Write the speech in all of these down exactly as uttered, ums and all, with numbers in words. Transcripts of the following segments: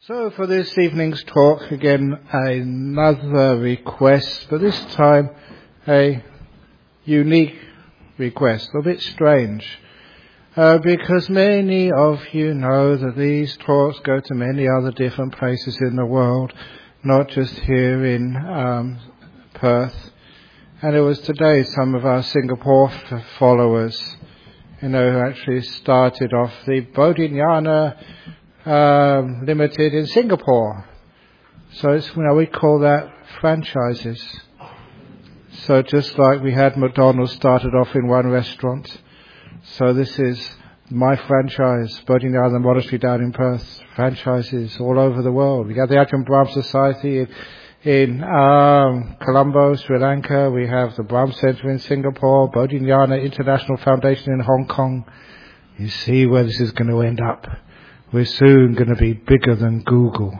So for this evening's talk, again, another request, but this time a unique request, a bit strange, uh, because many of you know that these talks go to many other different places in the world, not just here in um, Perth. And it was today some of our Singapore f- followers, you know, who actually started off the Bodhinyana Um, limited in Singapore. So it's, you know, we call that franchises. So just like we had McDonald's started off in one restaurant, so this is my franchise, Bodhinyana Monastery down in Perth, franchises all over the world. We have the Ajahn Brahm Society in, in um, Colombo, Sri Lanka. We have the Brahm Center in Singapore, Bodhinyana International Foundation in Hong Kong. You see where this is going to end up. We're soon going to be bigger than Google.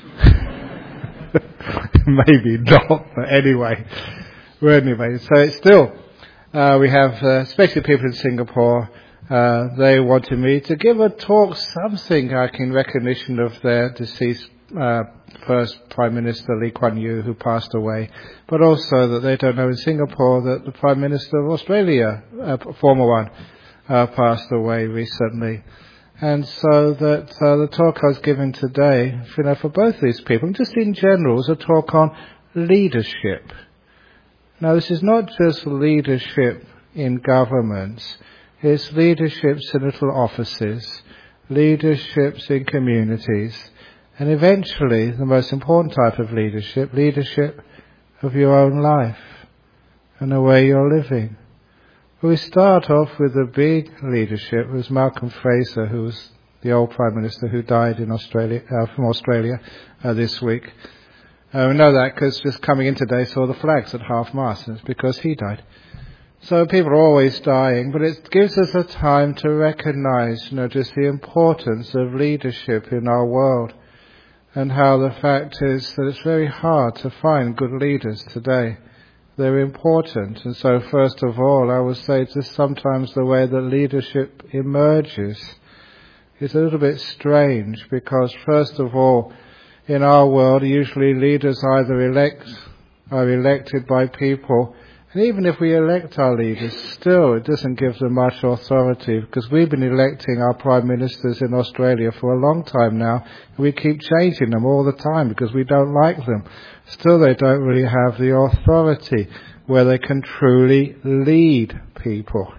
Maybe not, but anyway. Well, anyway, so it's still, uh, we have, uh, especially people in Singapore, uh, they wanted me to give a talk, something like in recognition of their deceased uh, first Prime Minister Lee Kuan Yew, who passed away, but also that they don't know in Singapore that the Prime Minister of Australia, uh, former one, uh, passed away recently. And so that uh, the talk I was giving today, you know, for both these people, and just in general, is a talk on leadership. Now, this is not just leadership in governments. It's leaderships in little offices, leaderships in communities, and eventually, the most important type of leadership, leadership of your own life and the way you're living. We start off with the big leadership. It was Malcolm Fraser, who was the old Prime Minister who died in Australia, uh, from Australia uh, this week. Uh, we know that because just coming in today saw the flags at half-mast, and it's because he died. So people are always dying, but it gives us a time to recognise, you know, just the importance of leadership in our world, and how the fact is that it's very hard to find good leaders today. They're important, and so first of all I would say just sometimes the way that leadership emerges is a little bit strange, because first of all in our world usually leaders either elect are elected by people, and even if we elect our leaders, still it doesn't give them much authority, because we've been electing our Prime Ministers in Australia for a long time now, and we keep changing them all the time because we don't like them. Still they don't really have the authority where they can truly lead people.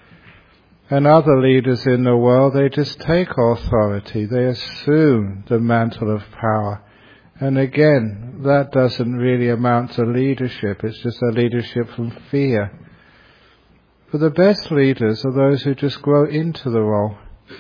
And other leaders in the world, they just take authority, they assume the mantle of power. And again, that doesn't really amount to leadership, it's just a leadership from fear. But the best leaders are those who just grow into the role,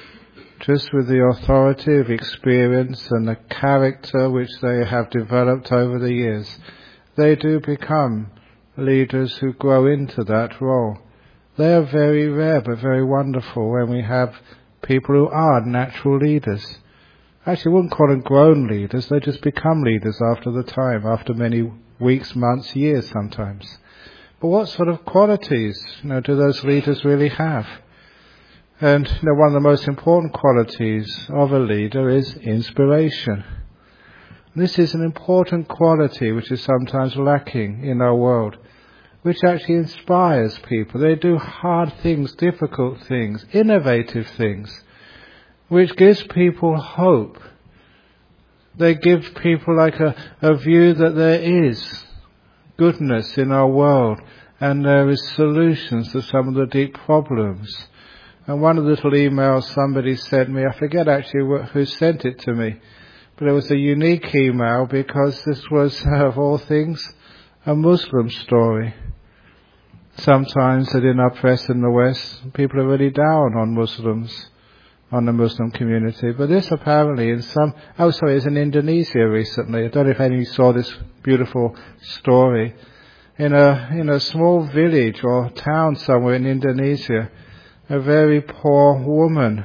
just with the authority of experience and the character which they have developed over the years. They do become leaders who grow into that role. They are very rare but very wonderful when we have people who are natural leaders. Actually, I wouldn't call them grown leaders, they just become leaders after the time, after many weeks, months, years sometimes. But what sort of qualities, you know, do those leaders really have? And you know, one of the most important qualities of a leader is inspiration. This is an important quality which is sometimes lacking in our world, which actually inspires people. They do hard things, difficult things, innovative things, which gives people hope. They give people like a, a view that there is goodness in our world and there is solutions to some of the deep problems. And one of the little emails somebody sent me, I forget actually who sent it to me, but it was a unique email because this was, of all things, a Muslim story. Sometimes that in our press in the West, people are really down on Muslims, on the Muslim community. But this apparently in some, oh sorry, it's in Indonesia recently. I don't know if any saw this beautiful story. In a, in a small village or town somewhere in Indonesia, a very poor woman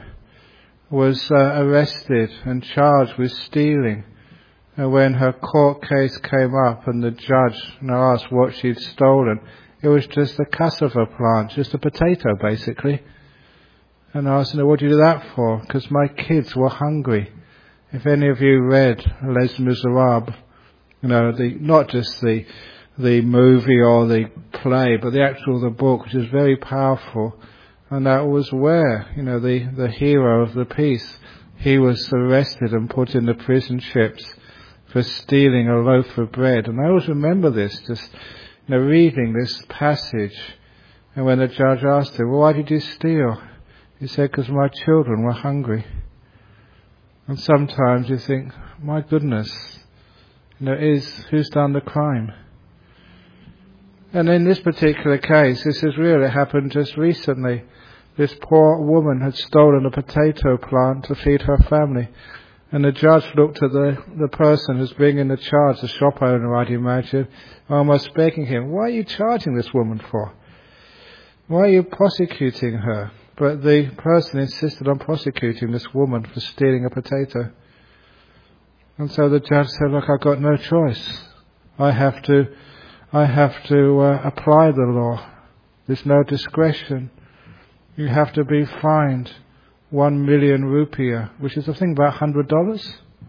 was uh, arrested and charged with stealing. And when her court case came up and the judge you know, asked what she'd stolen, it was just a cassava plant, just a potato basically. And I asked her, what do you do that for? Because my kids were hungry. If any of you read Les Miserables, you know, the, not just the the movie or the play, but the actual the book, which is very powerful, and that was where, you know, the, the hero of the piece, he was arrested and put in the prison ships for stealing a loaf of bread. And I always remember this, just, you know, reading this passage, and when the judge asked him, well, why did you steal? He said, because my children were hungry. And sometimes you think, my goodness, you know, is who's done the crime? And in this particular case, this has really happened just recently. This poor woman had stolen a potato plant to feed her family. And the judge looked at the, the person who's bringing the charge, the shop owner, I'd imagine, almost begging him, why are you charging this woman for? Why are you prosecuting her? But the person insisted on prosecuting this woman for stealing a potato. And so the judge said, look, I've got no choice. I have to, I have to uh, apply the law. There's no discretion. You have to be fined one million rupiah, which is I think about one hundred dollars.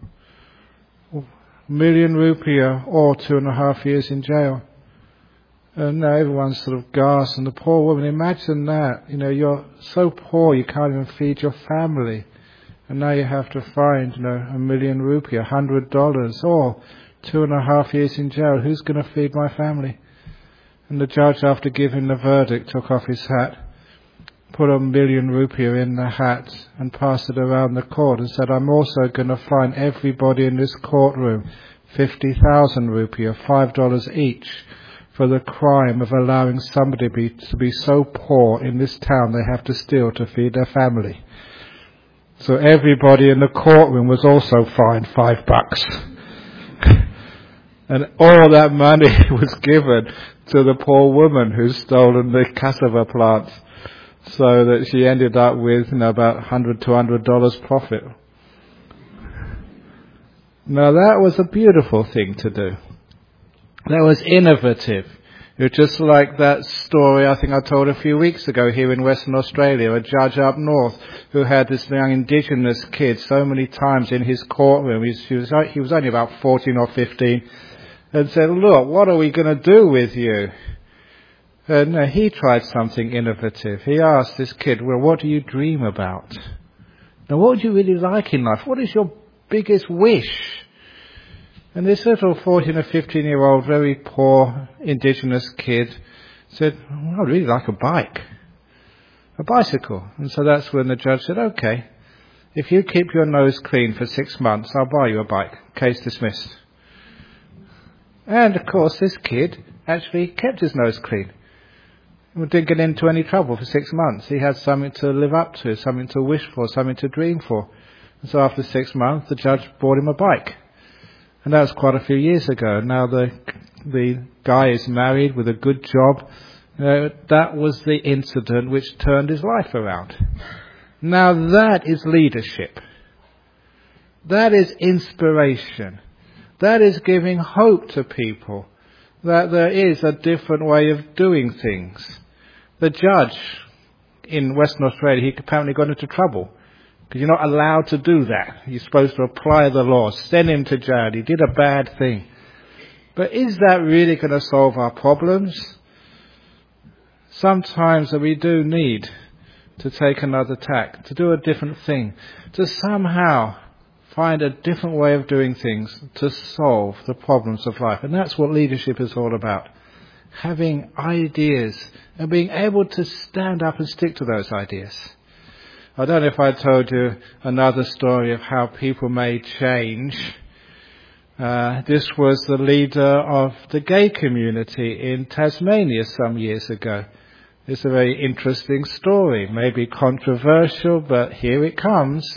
Million rupiah or two and a half years in jail. And now everyone's sort of gasped, and the poor woman, imagine that, you know, you're so poor you can't even feed your family. And now you have to find, you know, a million rupiah, a hundred dollars, or two and a half years in jail. Who's going to feed my family? And the judge, after giving the verdict, took off his hat, put a million rupiah in the hat, and passed it around the court and said, I'm also going to fine everybody in this courtroom fifty thousand rupiah, five dollars each, for the crime of allowing somebody be, to be so poor in this town they have to steal to feed their family. So everybody in the courtroom was also fined five bucks. And all that money was given to the poor woman who's stolen the cassava plants, so that she ended up with, you know, about one hundred, two hundred dollars profit. Now that was a beautiful thing to do. That was innovative. It was just like that story I think I told a few weeks ago here in Western Australia, a judge up north who had this young indigenous kid so many times in his courtroom. He was, he was only about fourteen or fifteen, and said, look, what are we going to do with you? And uh, he tried something innovative. He asked this kid, well, what do you dream about? Now, what would you really like in life? What is your biggest wish? And this little fourteen or fifteen year old, very poor indigenous kid said, well, I'd really like a bike. A bicycle. And so that's when the judge said, okay, if you keep your nose clean for six months, I'll buy you a bike. Case dismissed. And of course, this kid actually kept his nose clean. He didn't get into any trouble for six months. He had something to live up to, something to wish for, something to dream for. And so after six months, the judge bought him a bike. And that was quite a few years ago. Now the the guy is married with a good job. Uh, that was the incident which turned his life around. Now that is leadership. That is inspiration. That is giving hope to people that there is a different way of doing things. The judge in Western Australia, he apparently got into trouble, because you're not allowed to do that. You're supposed to apply the law, send him to jail. He did a bad thing. But is that really going to solve our problems? Sometimes we do need to take another tack, to do a different thing, to somehow find a different way of doing things to solve the problems of life. And that's what leadership is all about. Having ideas and being able to stand up and stick to those ideas. I don't know if I told you another story of how people made change. Uh, this was the leader of the gay community in Tasmania some years ago. It's a very interesting story, maybe controversial, but here it comes.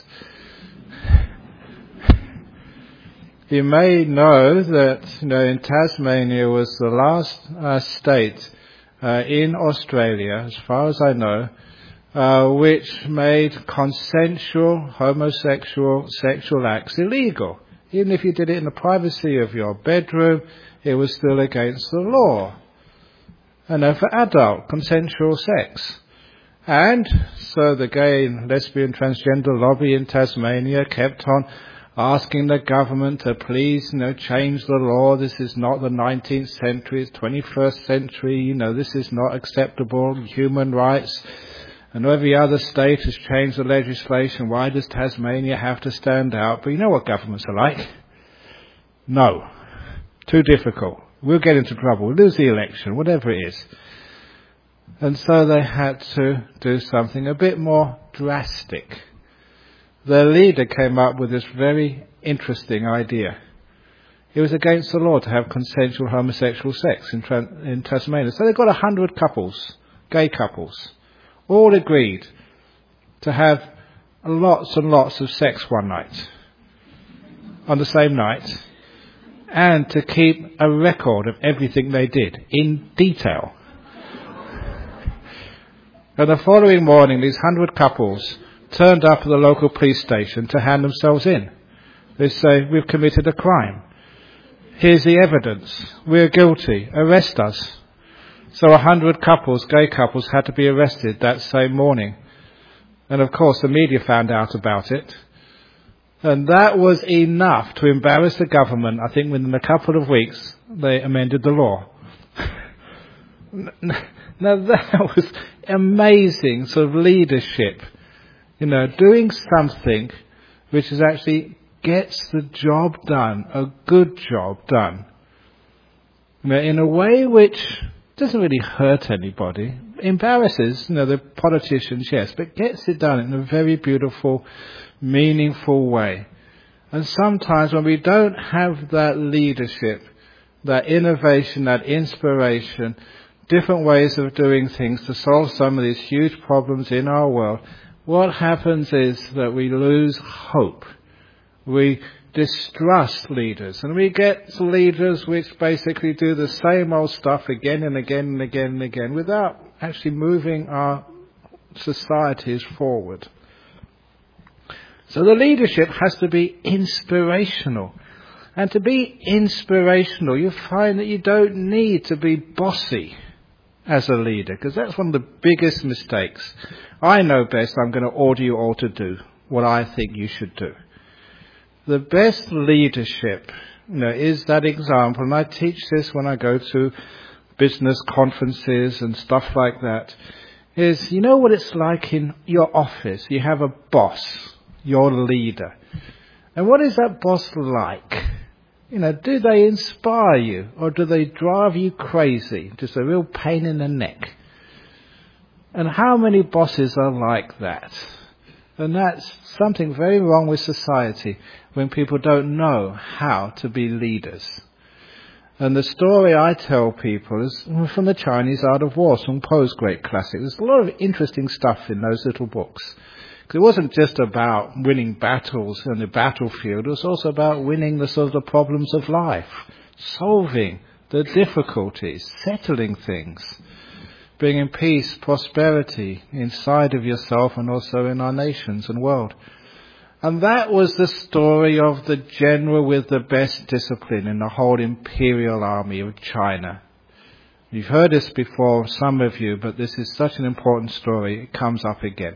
You may know that, you know, in Tasmania was the last uh, state uh, in Australia, as far as I know, Uh, which made consensual homosexual sexual acts illegal. Even if you did it in the privacy of your bedroom, it was still against the law. And then for adult consensual sex. And so the gay and lesbian transgender lobby in Tasmania kept on asking the government to please, you know, change the law. This is not the nineteenth century, it's twenty-first century. You know, this is not acceptable. Human rights. And every other state has changed the legislation. Why does Tasmania have to stand out? But you know what governments are like? No. Too difficult. We'll get into trouble. We'll lose the election, whatever it is. And so they had to do something a bit more drastic. Their leader came up with this very interesting idea. It was against the law to have consensual homosexual sex in, in Tasmania. So they got a hundred couples, gay couples, all agreed to have lots and lots of sex one night, on the same night, and to keep a record of everything they did in detail. And the following morning, these hundred couples turned up at the local police station to hand themselves in. They say, we've committed a crime. Here's the evidence. We're guilty. Arrest us. So a hundred couples, gay couples, had to be arrested that same morning. And of course the media found out about it. And that was enough to embarrass the government. I think within a couple of weeks they amended the law. Now that was amazing sort of leadership. You know, doing something which is actually gets the job done, a good job done. You know, in a way which doesn't really hurt anybody, embarrasses, you know, the politicians, yes, but gets it done in a very beautiful, meaningful way. And sometimes when we don't have that leadership, that innovation, that inspiration, different ways of doing things to solve some of these huge problems in our world, what happens is that we lose hope. We distrust leaders, and we get leaders which basically do the same old stuff again and again and again and again without actually moving our societies forward. So the leadership has to be inspirational. And to be inspirational, you find that you don't need to be bossy as a leader, because that's one of the biggest mistakes. I know best, I'm going to order you all to do what I think you should do. The best leadership, you know, is that example, and I teach this when I go to business conferences and stuff like that, is, you know what it's like in your office? You have a boss, your leader. And what is that boss like? You know, do they inspire you, or do they drive you crazy? Just a real pain in the neck. And how many bosses are like that? And that's something very wrong with society when people don't know how to be leaders. And the story I tell people is from the Chinese Art of War, Sun Po's great classic. There's a lot of interesting stuff in those little books. Because it wasn't just about winning battles on the battlefield, it was also about winning the sort of the problems of life, solving the difficulties, settling things, bringing peace, prosperity inside of yourself and also in our nations and world. And that was the story of the general with the best discipline in the whole imperial army of China. You've heard this before, some of you, but this is such an important story, it comes up again.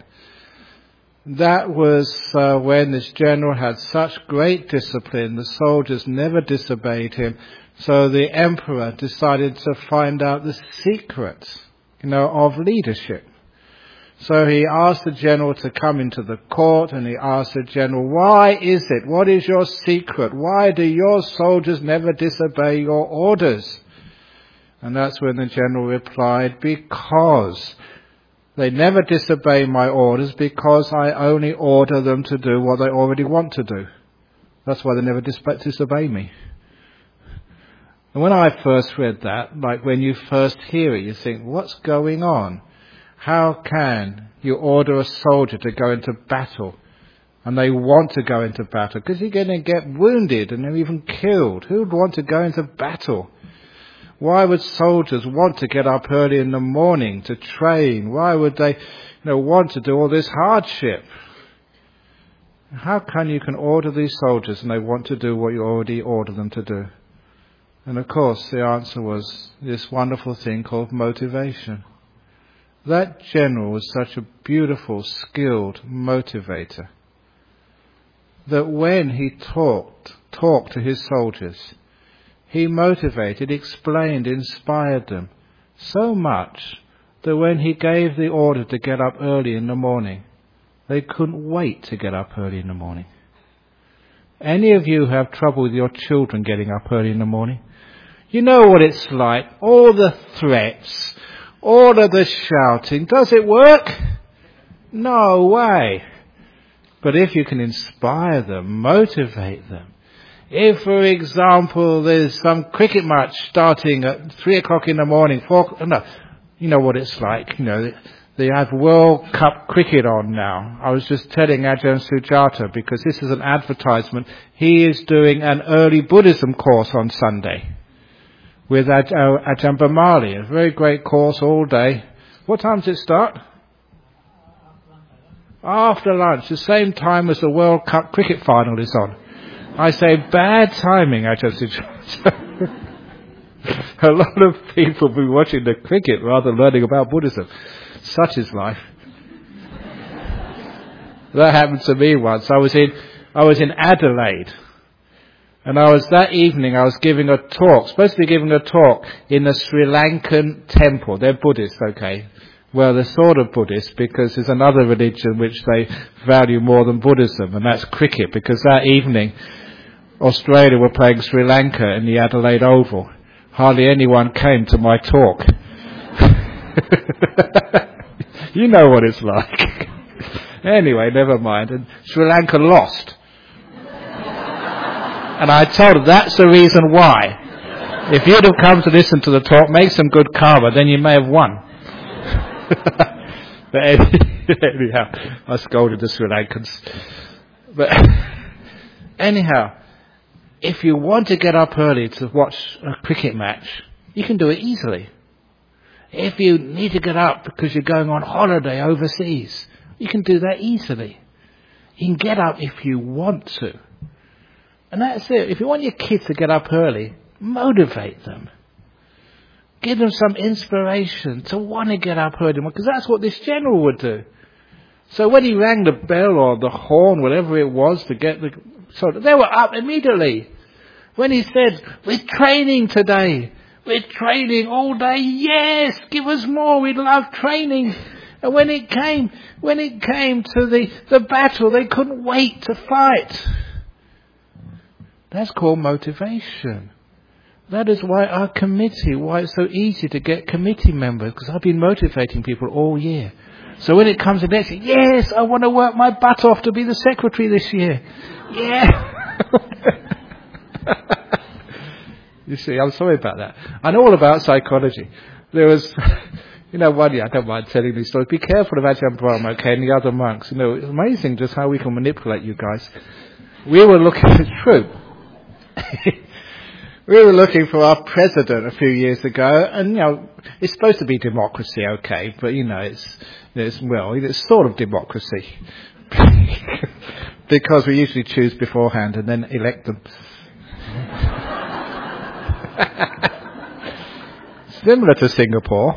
That was uh, when this general had such great discipline, the soldiers never disobeyed him, so the emperor decided to find out the secret, you know, of leadership. So he asked the general to come into the court, and he asked the general, why is it? What is your secret? Why do your soldiers never disobey your orders? And that's when the general replied, because they never disobey my orders, because I only order them to do what they already want to do. That's why they never dis- disobey me. And when I first read that, like when you first hear it, you think, what's going on? How can you order a soldier to go into battle and they want to go into battle? Because you're going to get wounded and they're even killed. Who would want to go into battle? Why would soldiers want to get up early in the morning to train? Why would they, you know, want to do all this hardship? How can you can order these soldiers and they want to do what you already order them to do? And of course the answer was this wonderful thing called motivation. That general was such a beautiful, skilled motivator. that when he talked, talked to his soldiers, he motivated, explained, inspired them so much that when he gave the order to get up early in the morning, they couldn't wait to get up early in the morning. Any of you have trouble with your children getting up early in the morning? You know what it's like. All the threats, all of the shouting. Does it work? No way. But if you can inspire them, motivate them. If, for example, there's some cricket match starting at three o'clock in the morning, four, no, you know what it's like. You know, they have World Cup cricket on now. I was just telling Ajahn Sujata, because this is an advertisement, he is doing an early Buddhism course on Sunday with Aj- Ajahn Bamali. A very great course all day. What time does it start? After lunch, the same time as the World Cup cricket final is on. I say, bad timing, Ajahn Sujata. A lot of people will be watching the cricket rather than learning about Buddhism. Such is life. That happened to me once. I was in, I was in Adelaide, and I was that evening. I was giving a talk, supposed to be giving a talk in the Sri Lankan temple. They're Buddhist, okay? Well, they're sort of Buddhist because there's another religion which they value more than Buddhism, and that's cricket. Because that evening, Australia were playing Sri Lanka in the Adelaide Oval. Hardly anyone came to my talk. You know what it's like. Anyway, never mind. And Sri Lanka lost. And I told her that's the reason why. If you'd have come to listen to the talk, make some good karma, then you may have won. But anyhow, I scolded the Sri Lankans. But anyhow, if you want to get up early to watch a cricket match, you can do it easily. If you need to get up because you're going on holiday overseas, you can do that easily. You can get up if you want to. And that's it. If you want your kids to get up early, motivate them. Give them some inspiration to want to get up early, because that's what this general would do. So when he rang the bell or the horn, whatever it was, to get the... So they were up immediately. When he said, we're training today. We're training all day. Yes, give us more. We love training. And when it came, when it came to the, the battle, they couldn't wait to fight. That's called motivation. That is why our committee, why it's so easy to get committee members, because I've been motivating people all year. So when it comes to next year, yes, I want to work my butt off to be the secretary this year. Yeah. You see, I'm sorry about that. I know all about psychology. There was, you know, one year, I don't mind telling these stories. Be careful of Ajahn Brahm, okay, and the other monks. You know, it's amazing just how we can manipulate you guys. We were looking, it's true. We were looking for our president a few years ago, and, you know, it's supposed to be democracy, okay, but, you know, it's, it's well, it's sort of democracy. Because we usually choose beforehand and then elect them. Similar to Singapore.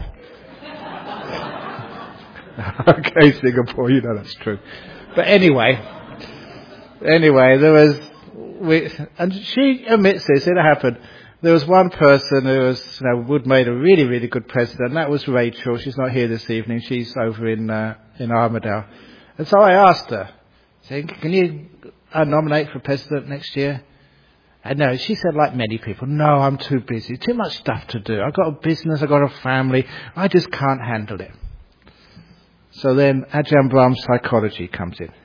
Okay, Singapore, you know that's true. But anyway, anyway, there was, we, and she admits this, it happened. There was one person who was, you know, would made a really, really good president, and that was Rachel. She's not here this evening. She's over in uh, in Armadale. And so I asked her, saying, can you uh, nominate for president next year? And no, she said, like many people, no, I'm too busy, too much stuff to do. I've got a business, I've got a family, I just can't handle it. So then Ajahn Brahm's psychology comes in.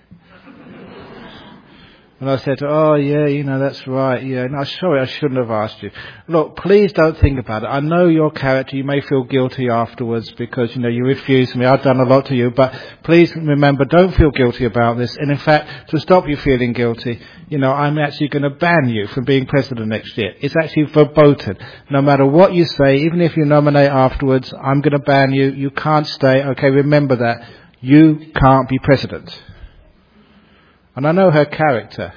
And I said, oh, yeah, you know, that's right. Yeah, no, sorry, I shouldn't have asked you. Look, please don't think about it. I know your character. You may feel guilty afterwards because, you know, you refused me. I've done a lot to you. But please remember, don't feel guilty about this. And in fact, to stop you feeling guilty, you know, I'm actually going to ban you from being president next year. It's actually verboten. No matter what you say, even if you nominate afterwards, I'm going to ban you. You can't stay. Okay, remember that. You can't be president. And I know her character.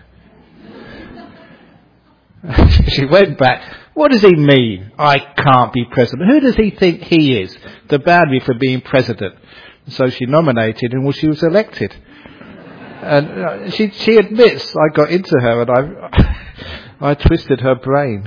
She went back. What does he mean? I can't be president. Who does he think he is to ban me for being president? So she nominated and well, she was elected. And uh, she she admits I got into her and I I twisted her brain.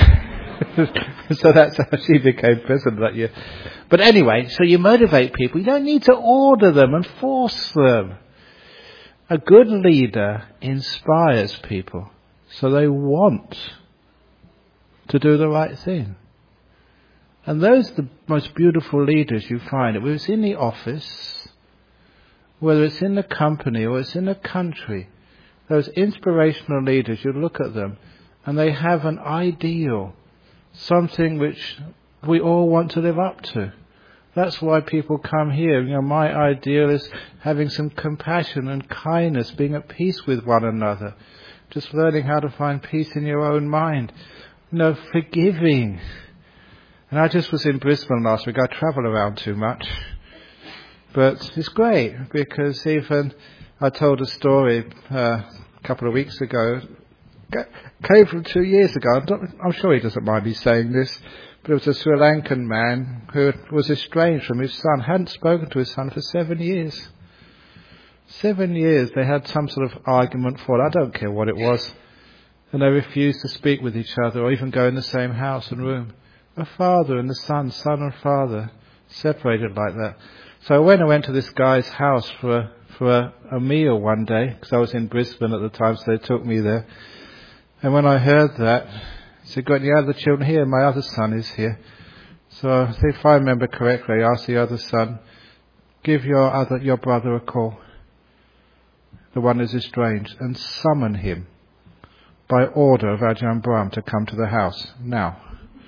So that's how she became president that year. But anyway, so you motivate people. You don't need to order them and force them. A good leader inspires people so they want to do the right thing. And those are the most beautiful leaders you find. Whether it's in the office, whether it's in the company or it's in the country, those inspirational leaders, you look at them and they have an ideal, something which we all want to live up to. That's why people come here. You know, my ideal is having some compassion and kindness, being at peace with one another, just learning how to find peace in your own mind. You know, forgiving. And I just was in Brisbane last week. I travel around too much. But it's great because even I told a story uh, a couple of weeks ago. Came from two years ago. I'm, I'm sure he doesn't mind me saying this. But it was a Sri Lankan man who was estranged from his son, hadn't spoken to his son for seven years. Seven years they had some sort of argument for it. I don't care what it was. And they refused to speak with each other or even go in the same house and room. A father and the son, son and father, separated like that. So when I went to this guy's house for a, for a, a meal one day, because I was in Brisbane at the time, so they took me there. And when I heard that, he said, got any other children here? My other son is here. So I think if I remember correctly, I asked the other son, give your other your brother a call, the one who's estranged, and summon him by order of Ajahn Brahm to come to the house now.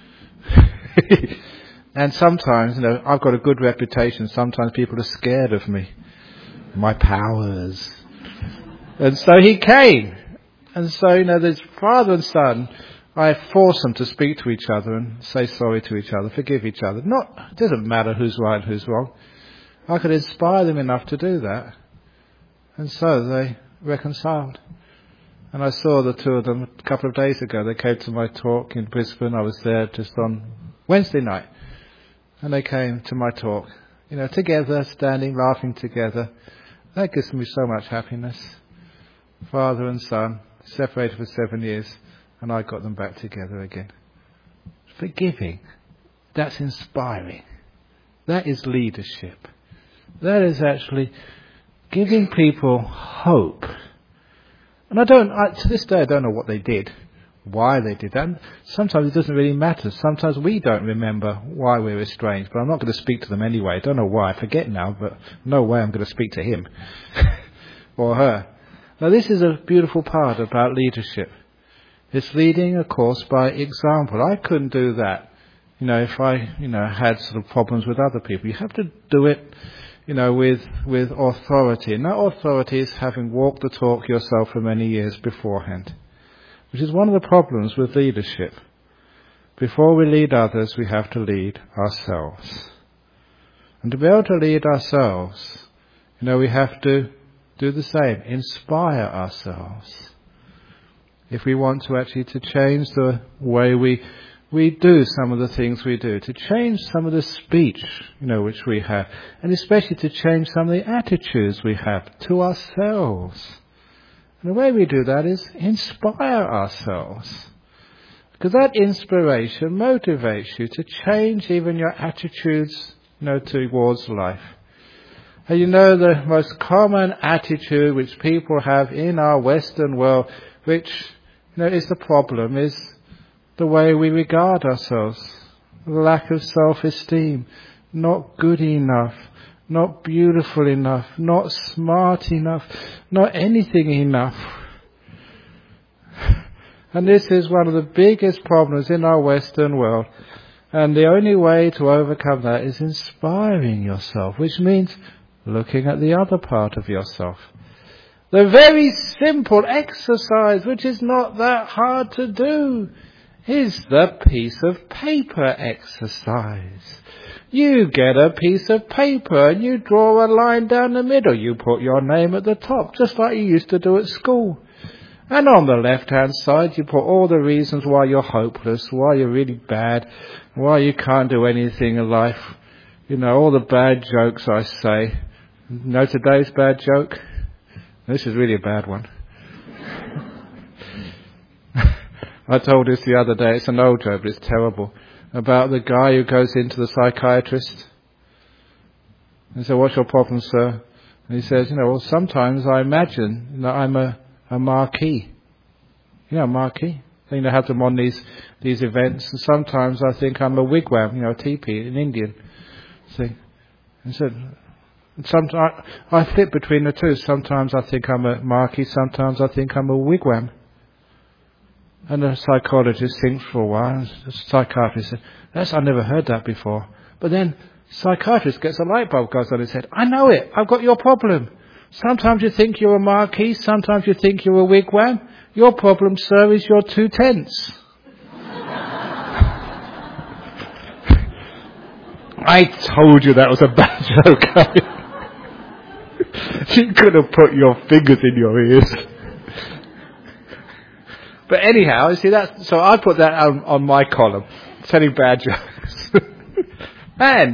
And sometimes, you know, I've got a good reputation. Sometimes people are scared of me, my powers. And so he came. And so, you know, there's father and son. I force them to speak to each other and say sorry to each other, forgive each other. Not, it doesn't matter who's right and who's wrong. I could inspire them enough to do that. And so they reconciled. And I saw the two of them a couple of days ago. They came to my talk in Brisbane. I was there just on Wednesday night. And they came to my talk, you know, together, standing, laughing together. That gives me so much happiness. Father and son, separated for seven years, and I got them back together again. Forgiving. That's inspiring. That is leadership. That is actually giving people hope. And I don't, I, to this day, I don't know what they did, why they did that. And sometimes it doesn't really matter. Sometimes we don't remember why we were estranged, but I'm not going to speak to them anyway. I don't know why. I forget now, but no way I'm going to speak to him or her. Now, this is a beautiful part about leadership. It's leading, of course, by example. I couldn't do that, you know, if I, you know, had sort of problems with other people. You have to do it, you know, with with authority. And that authority is having walked the talk yourself for many years beforehand, which is one of the problems with leadership. Before we lead others, we have to lead ourselves. And to be able to lead ourselves, you know, we have to do the same, inspire ourselves. If we want to actually to change the way we we do some of the things we do, to change some of the speech, you know, which we have, and especially to change some of the attitudes we have to ourselves. And the way we do that is inspire ourselves. Because that inspiration motivates you to change even your attitudes, you know, towards life. And you know, the most common attitude which people have in our Western world, which, you know, is the problem, is the way we regard ourselves. The lack of self-esteem, not good enough, not beautiful enough, not smart enough, not anything enough. And this is one of the biggest problems in our Western world. And the only way to overcome that is inspiring yourself, which means looking at the other part of yourself. The very simple exercise, which is not that hard to do, is the piece of paper exercise. You get a piece of paper and you draw a line down the middle. You put your name at the top, just like you used to do at school. And on the left-hand side, you put all the reasons why you're hopeless, why you're really bad, why you can't do anything in life. You know, all the bad jokes I say. You know today's bad joke? This is really a bad one. I told this the other day, it's an old joke, but it's terrible, about the guy who goes into the psychiatrist. And said, what's your problem, sir? And he says, you know, well, sometimes I imagine that I'm a, a marquee. You know, a marquee? You know, have them on these, these events, and sometimes I think I'm a wigwam, you know, a teepee, an Indian thing. And said, sometimes I, I flip between the two. Sometimes I think I'm a marquee, sometimes I think I'm a wigwam. And the psychologist thinks for a while, and the psychiatrist says, that's, I've never heard that before. But then, psychiatrist gets a light bulb goes on his head. I know it, I've got your problem. Sometimes you think you're a marquee, sometimes you think you're a wigwam. Your problem, sir, is you're two tenths. I told you that was a bad joke. You could have put your fingers in your ears. But anyhow, you see that. So I put that on, on my column, telling bad jokes. And,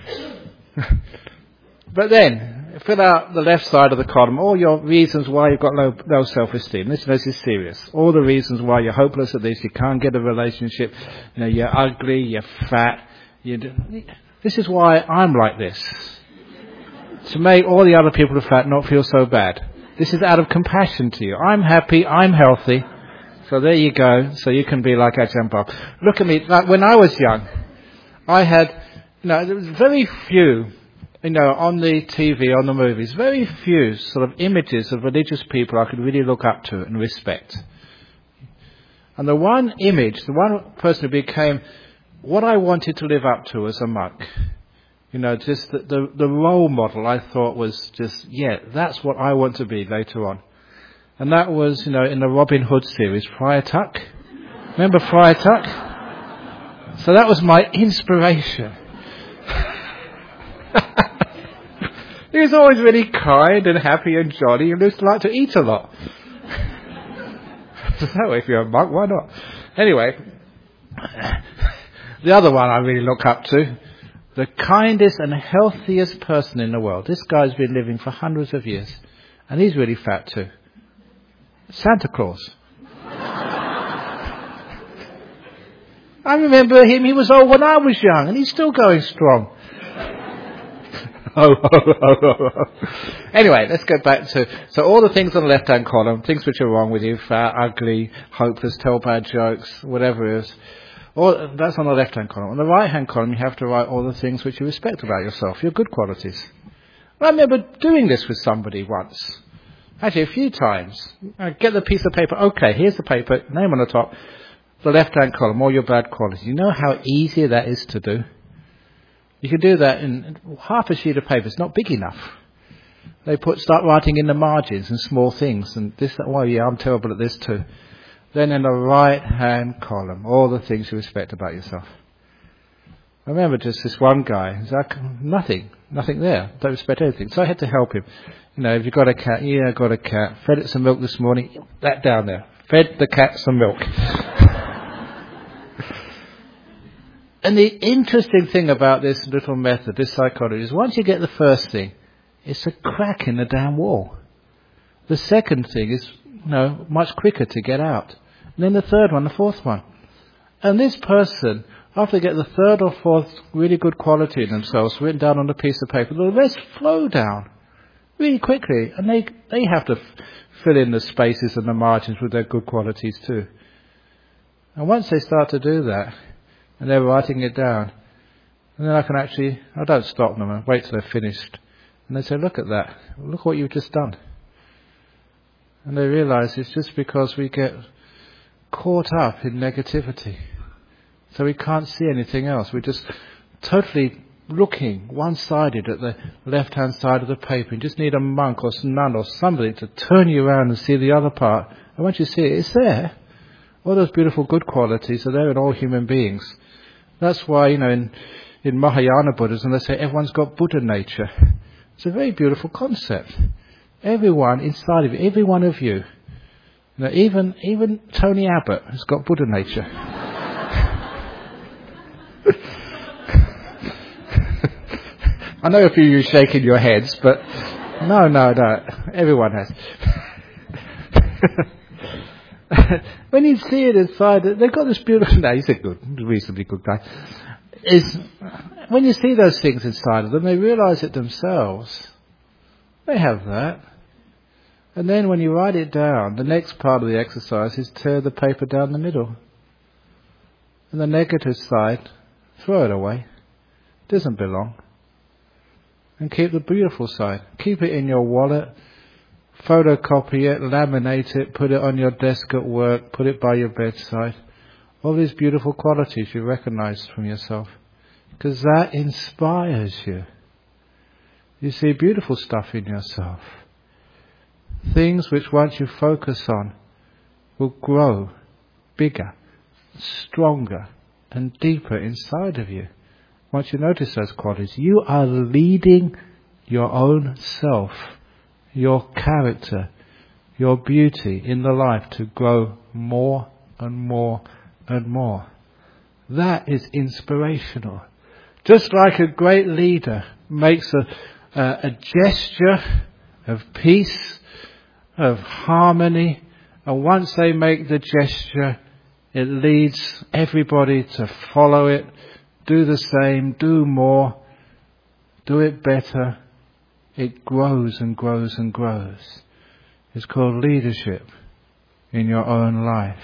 but then fill out the left side of the column, all your reasons why you've got low, low self-esteem. Listen, this is serious. All the reasons why you're hopeless at this, you can't get a relationship, you know, you're ugly, you're fat. You do, this is why I'm like this. To make all the other people who are fat not feel so bad. This is out of compassion to you. I'm happy, I'm healthy. So there you go. So you can be like Ajahn Bob. Look at me. Like when I was young, I had, you know, there was very few, you know, on the T V, on the movies, very few sort of images of religious people I could really look up to and respect. And the one image, the one person who became what I wanted to live up to as a monk, you know, just the, the, the role model I thought was just, yeah, that's what I want to be later on. And that was, you know, in the Robin Hood series, Friar Tuck. Remember Friar Tuck? So that was my inspiration. He was always really kind and happy and jolly and used to like to eat a lot. So if you're a monk, why not? Anyway, the other one I really look up to, the kindest and healthiest person in the world. This guy's been living for hundreds of years, and he's really fat too. Santa Claus. I remember him, he was old when I was young, and he's still going strong. oh, oh, oh, oh, oh. Anyway, let's go back to, so all the things on the left-hand column, things which are wrong with you, fat, ugly, hopeless, tell bad jokes, whatever it is, all, that's on the left-hand column. On the right-hand column, you have to write all the things which you respect about yourself, your good qualities. I remember doing this with somebody once. Actually, a few times. I get the piece of paper. Okay, here's the paper. Name on the top. The left-hand column, all your bad qualities. You know how easy that is to do? You can do that in half a sheet of paper. It's not big enough. They put start writing in the margins and small things. And this, oh yeah, I'm terrible at this too. Then in the right-hand column, all the things you respect about yourself. I remember just this one guy. He's like, nothing. Nothing there. Don't respect anything. So I had to help him. You know, have you got a cat? Yeah, I got a cat. Fed it some milk this morning. That down there. Fed the cat some milk. And the interesting thing about this little method, this psychology, is once you get the first thing, it's a crack in the damn wall. The second thing is, you know, much quicker to get out. And then the third one, the fourth one. And this person, after they get the third or fourth really good quality in themselves written down on a piece of paper, the rest flow down really quickly. And they they have to f- fill in the spaces and the margins with their good qualities too. And once they start to do that, and they're writing it down, and then I can actually, I don't stop them, I wait till they're finished. And they say, look at that, look what you've just done. And they realise it's just because we get caught up in negativity. So we can't see anything else. We're just totally looking one-sided at the left-hand side of the paper. You just need a monk or some nun or somebody to turn you around and see the other part. And once you see it, it's there. All those beautiful good qualities are there in all human beings. That's why, you know, in, in Mahayana Buddhism, they say everyone's got Buddha nature. It's a very beautiful concept. Everyone inside of you, every one of you, you know, even even Tony Abbott has got Buddha nature. I know a few of you shaking your heads, but No, no, no. Everyone has. When you see it inside, they've got this beautiful... No, he's a good, reasonably good guy. Is when you see those things inside of them, they realise it themselves. They have that. And then when you write it down, the next part of the exercise is tear the paper down the middle. And the negative side, throw it away. It doesn't belong. And keep the beautiful side. Keep it in your wallet. Photocopy it, laminate it, put it on your desk at work, put it by your bedside. All these beautiful qualities you recognise from yourself. Because that inspires you. You see beautiful stuff in yourself. Things which once you focus on will grow bigger, stronger and deeper inside of you. Once you notice those qualities, you are leading your own self, your character, your beauty in the life to grow more and more and more. That is inspirational. Just like a great leader makes a, a, a gesture of peace, of harmony, and once they make the gesture, it leads everybody to follow it, do the same, do more, do it better. It grows and grows and grows. It's called leadership in your own life.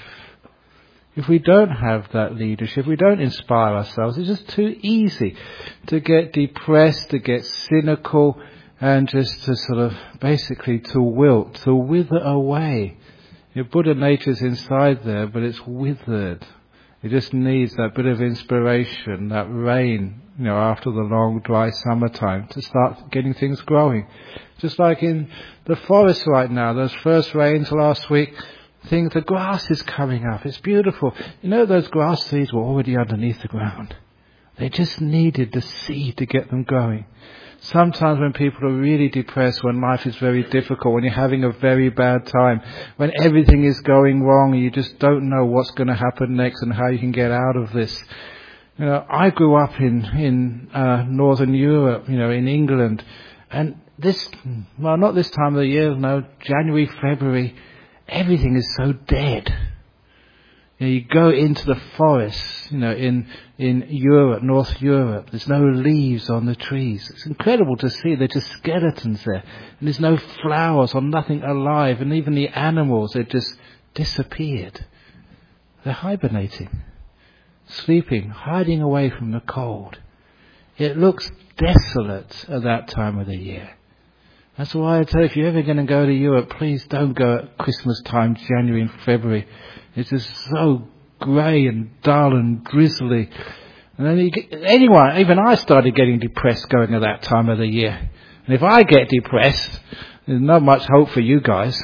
If we don't have that leadership, we don't inspire ourselves, it's just too easy to get depressed, to get cynical, and just to sort of basically to wilt, to wither away. Your Buddha nature's inside there, but it's withered. It just needs that bit of inspiration, that rain, you know, after the long dry summertime to start getting things growing. Just like in the forest right now, those first rains last week, things, the grass is coming up. It's beautiful. You know, those grass seeds were already underneath the ground. They just needed the seed to get them going. Sometimes when people are really depressed, when life is very difficult, when you're having a very bad time, when everything is going wrong and you just don't know what's going to happen next and how you can get out of this. You know, I grew up in, in uh, Northern Europe, you know, in England, and this, well, not this time of the year, no, January, February, everything is so dead. You know, you go into the forests, you know, in, in Europe, North Europe, there's no leaves on the trees. It's incredible to see, they're just skeletons there. And there's no flowers or nothing alive, and even the animals, they've just disappeared. They're hibernating, sleeping, hiding away from the cold. It looks desolate at that time of the year. That's why I tell you, if you're ever going to go to Europe, please don't go at Christmas time, January and February. It's just so grey and dull and drizzly. And then you get, anyone, even I started getting depressed going at that time of the year. And if I get depressed, there's not much hope for you guys.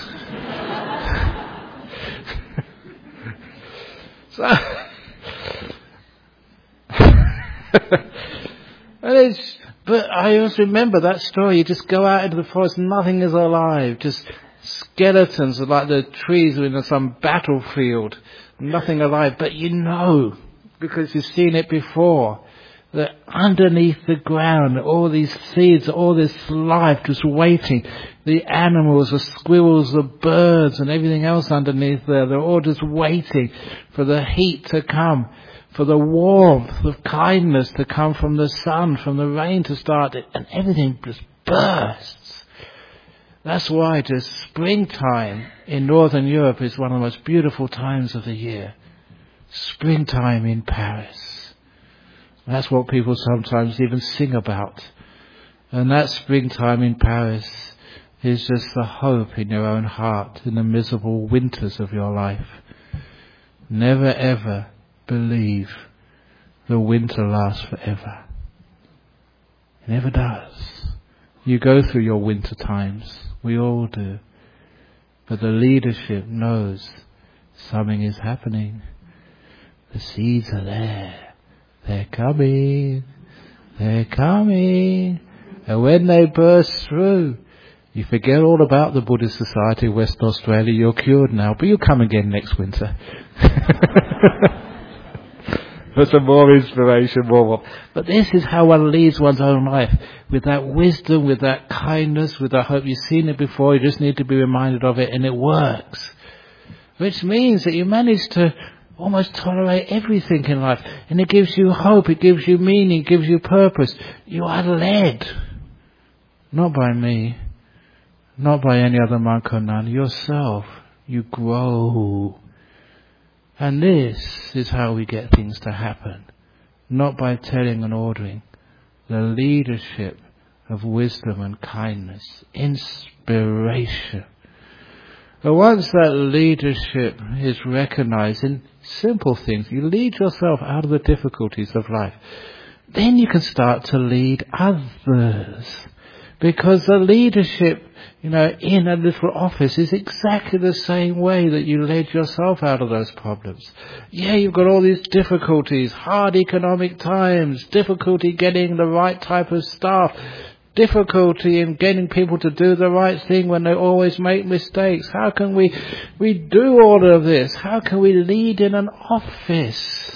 so, and it's, but I always remember that story. You just go out into the forest, nothing is alive, just skeletons like the trees in some battlefield, nothing alive. But you know, because you've seen it before, that underneath the ground, all these seeds, all this life just waiting. The animals, the squirrels, the birds and everything else underneath there, they're all just waiting for the heat to come, for the warmth of kindness to come from the sun, from the rain to start, and everything just bursts. That's why just springtime in Northern Europe is one of the most beautiful times of the year. Springtime in Paris. That's what people sometimes even sing about. And that springtime in Paris is just the hope in your own heart in the miserable winters of your life. Never ever believe the winter lasts forever. It never does. You go through your winter times. We all do. But the leadership knows something is happening. The seeds are there. They're coming. They're coming. And when they burst through, you forget all about the Buddhist Society of Western Australia. You're cured now, but you'll come again next winter. for some more inspiration, more, more. But this is how one leads one's own life, with that wisdom, with that kindness, with that hope. You've seen it before, you just need to be reminded of it, and it works. Which means that you manage to almost tolerate everything in life, and it gives you hope, it gives you meaning, it gives you purpose. You are led, not by me, not by any other monk or nun, yourself. You grow. And this is how we get things to happen. Not by telling and ordering. The leadership of wisdom and kindness. Inspiration. But once that leadership is recognized in simple things, you lead yourself out of the difficulties of life, then you can start to lead others. Because the leadership, you know, in a little office is exactly the same way that you led yourself out of those problems. Yeah, you've got all these difficulties, hard economic times, difficulty getting the right type of staff, difficulty in getting people to do the right thing when they always make mistakes. How can we, we do all of this? How can we lead in an office?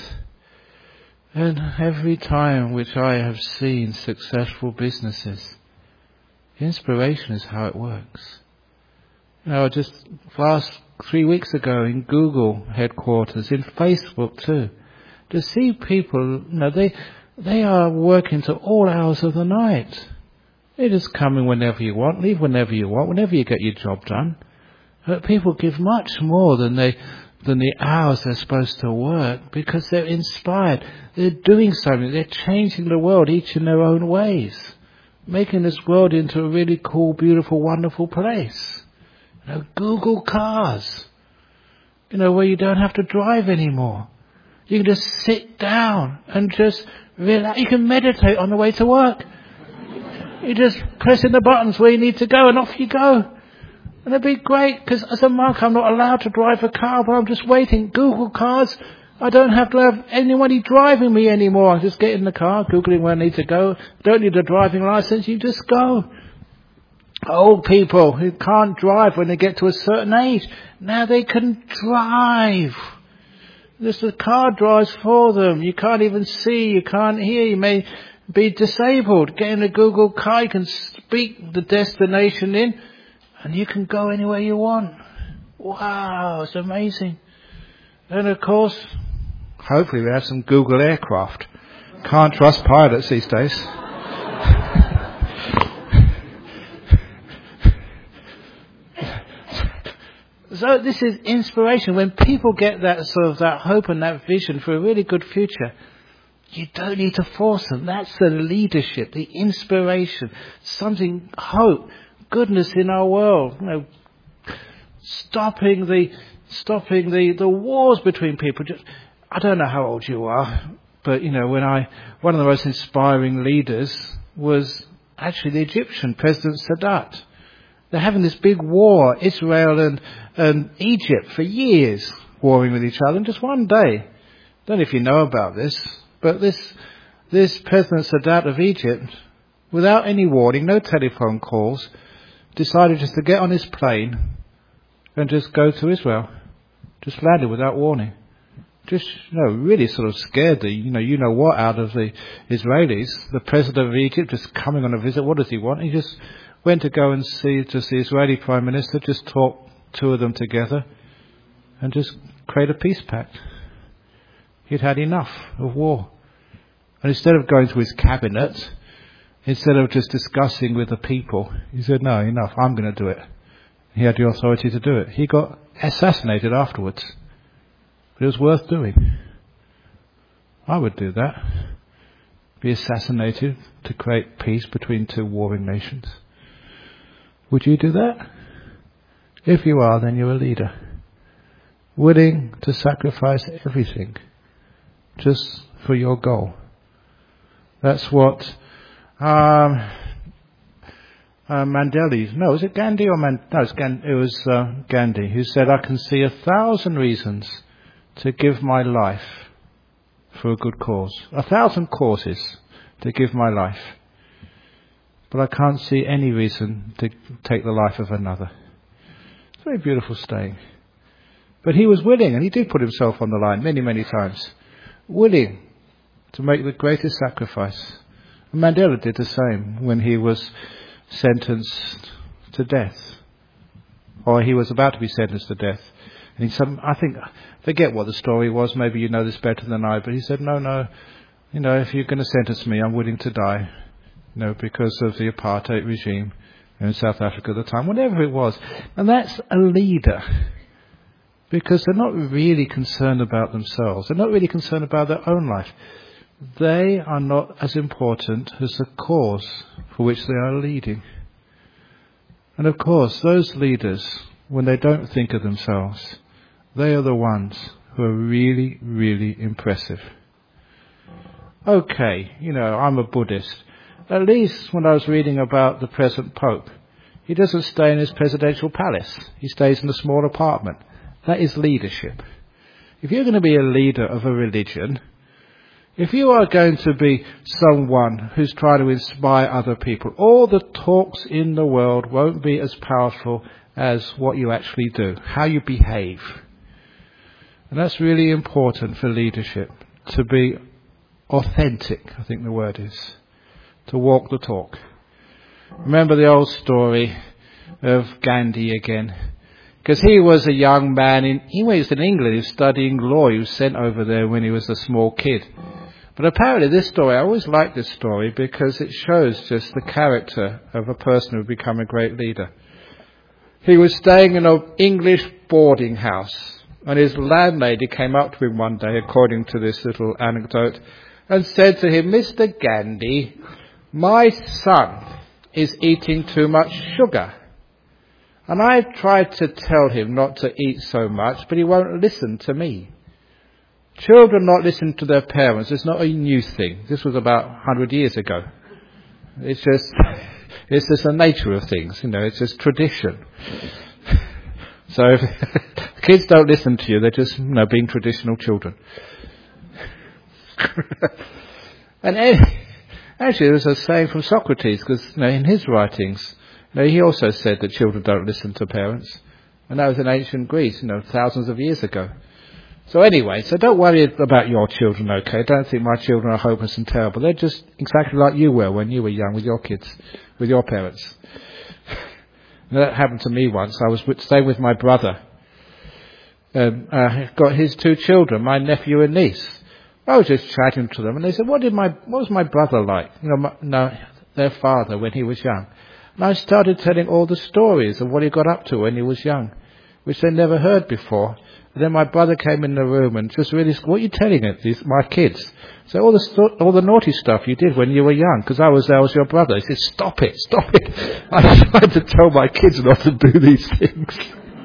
And every time which I have seen successful businesses, inspiration is how it works. You know, just last three weeks ago in Google headquarters, in Facebook too, to see people, you know, they they are working to all hours of the night. They just come in whenever you want, leave whenever you want, whenever you get your job done. But people give much more than they than the hours they're supposed to work, because they're inspired. They're doing something. They're changing the world, each in their own ways, making this world into a really cool, beautiful, wonderful place. You know, Google cars, you know, where you don't have to drive anymore. You can just sit down and just relax. You can meditate on the way to work. You just press in the buttons where you need to go and off you go. And it'd be great, because as a monk I'm not allowed to drive a car, but I'm just waiting. Google cars. I don't have to have anybody driving me anymore. I just get in the car, Googling where I need to go. Don't need a driving license, you just go. Old people who can't drive when they get to a certain age, now they can drive. Just the car drives for them. You can't even see, you can't hear, you may be disabled. Get in a Google car, you can speak the destination in, and you can go anywhere you want. Wow, it's amazing. And of course, hopefully we have some Google aircraft. Can't trust pilots these days. So this is inspiration. When people get that sort of that hope and that vision for a really good future, you don't need to force them. That's the leadership, the inspiration, something, hope, goodness in our world. You know, stopping the stopping the, the wars between people. Just, I don't know how old you are, but you know, when I one of the most inspiring leaders was actually the Egyptian President Sadat. They're having this big war, Israel and, and Egypt, for years, warring with each other. And just one day, I don't know if you know about this, but this this President Sadat of Egypt, without any warning, no telephone calls, decided just to get on his plane and just go to Israel. Just landed without warning. Just, you know, really sort of scared the, you know, you know what, out of the Israelis. The President of Egypt just coming on a visit. What does he want? He just went to go and see just the Israeli Prime Minister, just talk two of them together and just create a peace pact. He'd had enough of war. And instead of going to his cabinet, instead of just discussing with the people, he said, no, enough, I'm going to do it. He had the authority to do it. He got assassinated afterwards. But it was worth doing. I would do that. Be assassinated to create peace between two warring nations. Would you do that? If you are, then you're a leader. Willing to sacrifice everything just for your goal. That's what um, uh, Mandela, no, was it Gandhi or Man? No, it was, Gandhi, it was uh, Gandhi who said, I can see a thousand reasons to give my life for a good cause. A thousand causes to give my life. But I can't see any reason to take the life of another. It's a very beautiful saying. But he was willing, and he did put himself on the line many, many times. Willing to make the greatest sacrifice. And Mandela did the same when he was sentenced to death. Or he was about to be sentenced to death. And he said, I think, forget what the story was, maybe you know this better than I, but he said, no, no, you know, if you're going to sentence me, I'm willing to die, you know, because of the apartheid regime in South Africa at the time, whatever it was. And that's a leader, because they're not really concerned about themselves. They're not really concerned about their own life. They are not as important as the cause for which they are leading. And of course, those leaders, when they don't think of themselves, they are the ones who are really, really impressive. Okay, you know, I'm a Buddhist. At least when I was reading about the present Pope, he doesn't stay in his presidential palace. He stays in a small apartment. That is leadership. If you're going to be a leader of a religion, if you are going to be someone who's trying to inspire other people, all the talks in the world won't be as powerful as what you actually do, how you behave. And that's really important for leadership, to be authentic, I think the word is, to walk the talk. Remember the old story of Gandhi again, because he was a young man, in, he was in England, he was studying law, he was sent over there when he was a small kid. But apparently this story, I always like this story because it shows just the character of a person who would become a great leader. He was staying in an English boarding house, and his landlady came up to him one day, according to this little anecdote, and said to him, Mister Gandhi, my son is eating too much sugar. And I've tried to tell him not to eat so much, but he won't listen to me. Children not listening to their parents is not a new thing. This was about one hundred years ago. It's just, it's just the nature of things, you know, it's just tradition. So if kids don't listen to you, they're just, you know, being traditional children. And actually, there was a saying from Socrates, because, you know, in his writings, you know, he also said that children don't listen to parents. And that was in ancient Greece, you know, thousands of years ago. So anyway, so don't worry about your children, okay? Don't think my children are hopeless and terrible. They're just exactly like you were when you were young with your kids, with your parents. That happened to me once. I was staying with my brother. Um, I got his two children, my nephew and niece. I was just chatting to them, and they said, "What did my what was my brother like? You know, my, no, their father when he was young." And I started telling all the stories of what he got up to when he was young, which they never heard before. And then my brother came in the room and just really, "What are you telling it? These my kids?" So all the sto- all the naughty stuff you did when you were young, because I was I was your brother. He said, "Stop it, stop it!" I tried to tell my kids not to do these things.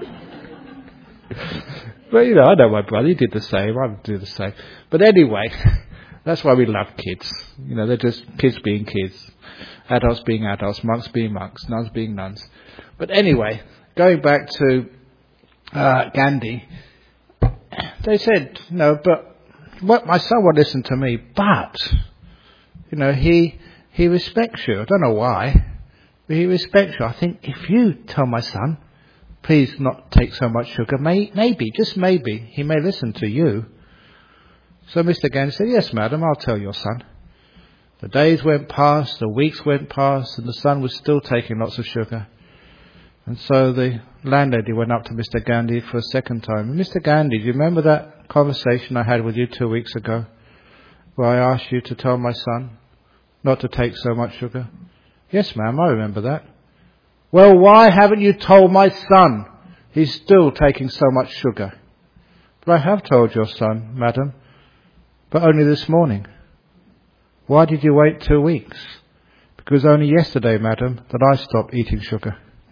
But, you know, I know my brother, he did the same, I would do the same. But anyway, that's why we love kids. You know, they're just kids being kids, adults being adults, monks being monks, nuns being nuns. But anyway, going back to uh, Gandhi, they said, no, but what, my son won't listen to me, but, you know, he he respects you. I don't know why, but he respects you. I think if you tell my son, please not take so much sugar, May, maybe, just maybe, he may listen to you. So Mister Gandhi said, yes, madam, I'll tell your son. The days went past, the weeks went past, and the son was still taking lots of sugar. And so the landlady went up to Mister Gandhi for a second time. Mister Gandhi, do you remember that conversation I had with you two weeks ago, where I asked you to tell my son not to take so much sugar? Yes, ma'am, I remember that. Well, why haven't you told my son he's still taking so much sugar? But I have told your son, madam, but only this morning. Why did you wait two weeks? Because only yesterday, madam, that I stopped eating sugar.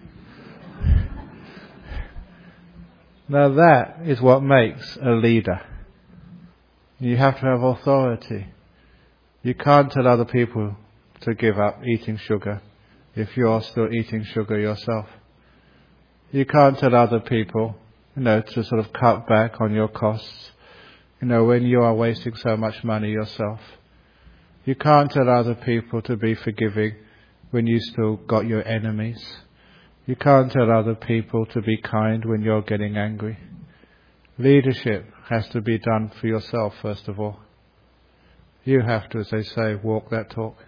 Now that is what makes a leader. You have to have authority. You can't tell other people to give up eating sugar if you're still eating sugar yourself. You can't tell other people, you know, to sort of cut back on your costs, you know, when you are wasting so much money yourself. You can't tell other people to be forgiving when you still got your enemies. You can't tell other people to be kind when you're getting angry. Leadership has to be done for yourself, first of all. You have to, as they say, walk that talk.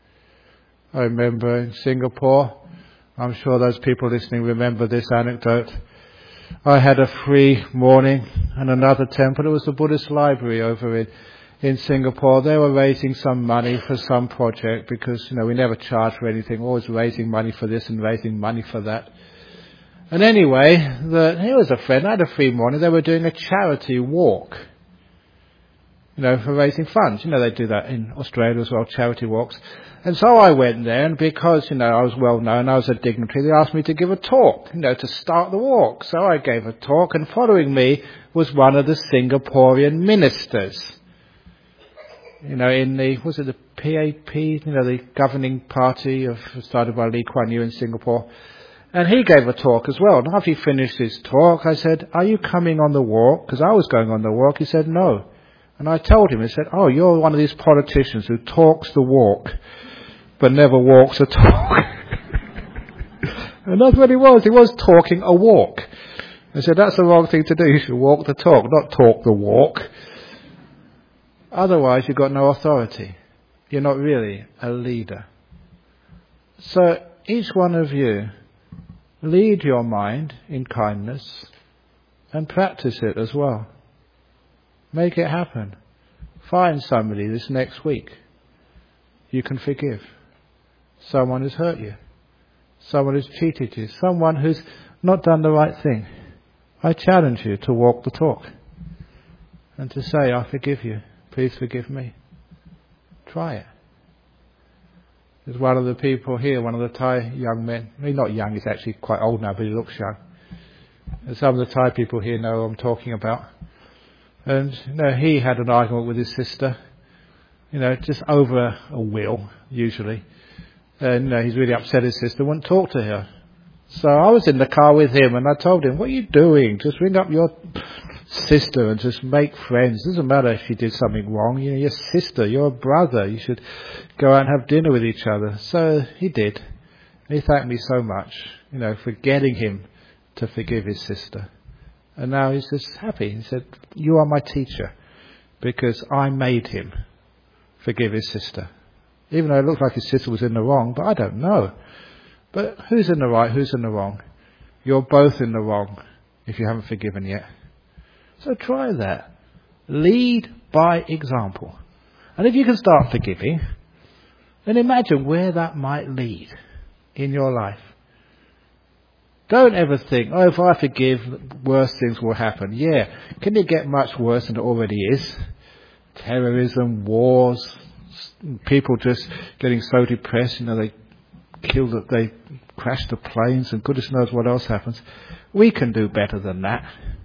I remember in Singapore, I'm sure those people listening remember this anecdote. I had a free morning in another temple. It was the Buddhist library over in, in Singapore. They were raising some money for some project because, you know, we never charge for anything, always raising money for this and raising money for that. And anyway, the, here was a friend. I had a free morning. They were doing a charity walk, you know, for raising funds. You know, they do that in Australia as well, charity walks. And so I went there, and because, you know, I was well known, I was a dignitary, they asked me to give a talk, you know, to start the walk. So I gave a talk, and following me was one of the Singaporean ministers. You know, in the, was it the P A P, you know, the governing party of, started by Lee Kuan Yew in Singapore. And he gave a talk as well. And after he finished his talk, I said, "Are you coming on the walk?" Because I was going on the walk. He said, "No." And I told him, he said, "Oh, you're one of these politicians who talks the walk, but never walks a talk." And that's what he was. He was talking a walk. I said, that's the wrong thing to do. You should walk the talk, not talk the walk. Otherwise, you've got no authority. You're not really a leader. So each one of you, lead your mind in kindness and practice it as well. Make it happen. Find somebody this next week you can forgive. Someone who's hurt you. Someone who's cheated you. Someone who's not done the right thing. I challenge you to walk the talk and to say, "I forgive you. Please forgive me." Try it. There's one of the people here, one of the Thai young men. He's not young, he's actually quite old now, but he looks young. And some of the Thai people here know what I'm talking about. And, you know, he had an argument with his sister, you know, just over a will, usually. And, you know, he's really upset his sister wouldn't talk to her. So I was in the car with him and I told him, "What are you doing? Just ring up your sister and just make friends. It doesn't matter if she did something wrong. You know, your sister, your brother. You should go out and have dinner with each other." So he did. He thanked me so much, you know, for getting him to forgive his sister. And now he's just happy. He said, "You are my teacher because I made him forgive his sister." Even though it looked like his sister was in the wrong, but I don't know. But who's in the right, who's in the wrong? You're both in the wrong if you haven't forgiven yet. So try that. Lead by example. And if you can start forgiving, then imagine where that might lead in your life. Don't ever think, "Oh, if I forgive, worse things will happen." Yeah, can it get much worse than it already is? Terrorism, wars, people just getting so depressed, you know, they kill that they crash the planes and goodness knows what else happens. We can do better than that.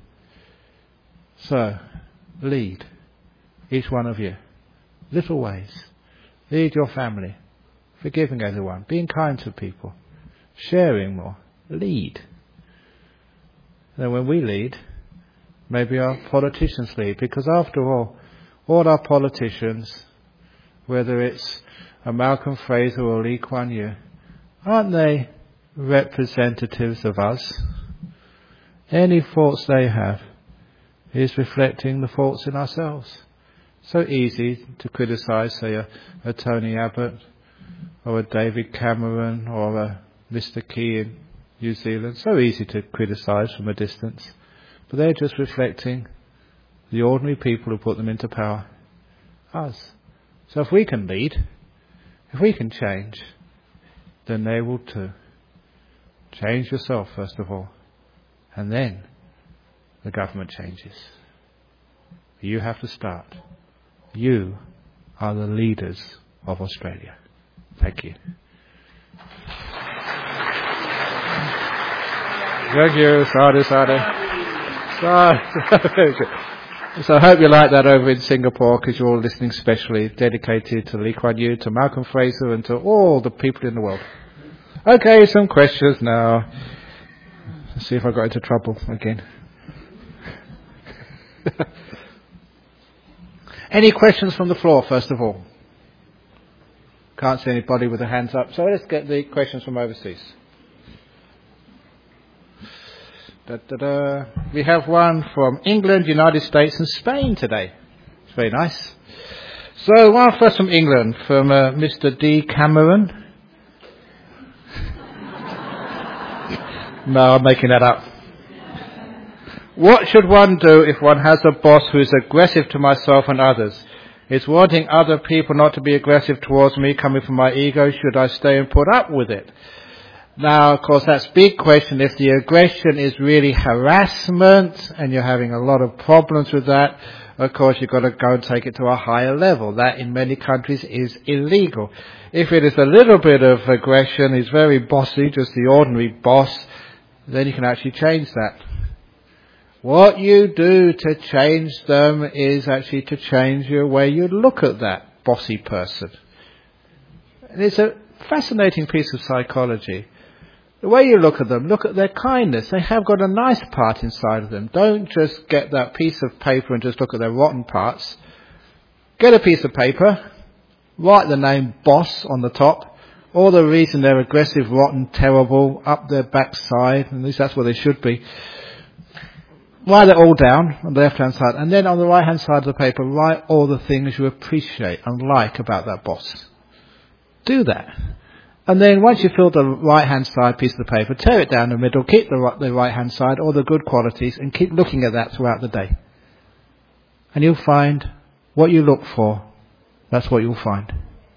So, lead, each one of you, little ways. Lead your family, forgiving everyone, being kind to people, sharing more. Lead. Then when we lead, maybe our politicians lead, because after all, all our politicians, whether it's a Malcolm Fraser or Lee Kuan Yew, aren't they representatives of us? Any faults they have is reflecting the faults in ourselves. So easy to criticise, say, a, a Tony Abbott or a David Cameron or a Mister Key in New Zealand. So easy to criticise from a distance. But they're just reflecting the ordinary people who put them into power. Us. So if we can lead, if we can change, then they will too. Change yourself first of all, and then the government changes. You have to start. You are the leaders of Australia. Thank you. Thank you. Sadhu, sadhu. Sadhu. So I hope you like that over in Singapore, because you're all listening specially, dedicated to Lee Kuan Yew, to Malcolm Fraser, and to all the people in the world. Okay, some questions now. Let's see if I got into trouble again. Any questions from the floor, first of all? Can't see anybody with their hands up, so let's get the questions from overseas. Da, da, da. We have one from England, United States and Spain today. It's very nice. So one first from England, from uh, Mister D. Cameron. No, I'm making that up. What should one do if one has a boss who is aggressive to myself and others? Is wanting other people not to be aggressive towards me coming from my ego? Should I stay and put up with it? Now, of course, that's a big question. If the aggression is really harassment and you're having a lot of problems with that, of course, you've got to go and take it to a higher level. That, in many countries, is illegal. If it is a little bit of aggression, is very bossy, just the ordinary boss, then you can actually change that. What you do to change them is actually to change your way you look at that bossy person. And it's a fascinating piece of psychology. The way you look at them, look at their kindness. They have got a nice part inside of them. Don't just get that piece of paper and just look at their rotten parts. Get a piece of paper, write the name boss on the top, or the reason they're aggressive, rotten, terrible, up their backside, at least that's what they should be. Write it all down on the left-hand side, and then on the right-hand side of the paper, write all the things you appreciate and like about that boss. Do that. And then once you fill the right-hand side piece of the paper, tear it down the middle, keep the, right, the right-hand side, all the good qualities, and keep looking at that throughout the day. And you'll find what you look for, that's what you'll find.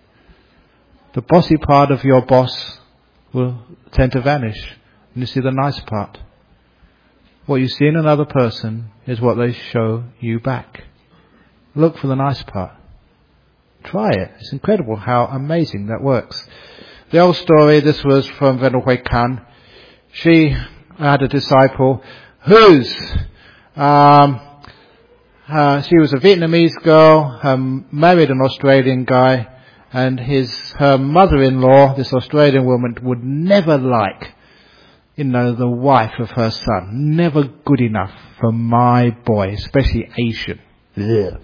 The bossy part of your boss will tend to vanish, and you see the nice part. What you see in another person is what they show you back. Look for the nice part. Try it. It's incredible how amazing that works. The old story, this was from Venerable Hui Kan. She had a disciple whose, um, uh, she was a Vietnamese girl, um, married an Australian guy, and his, her mother-in-law, this Australian woman, would never like, you know, the wife of her son. Never good enough for my boy, especially Asian. Ugh.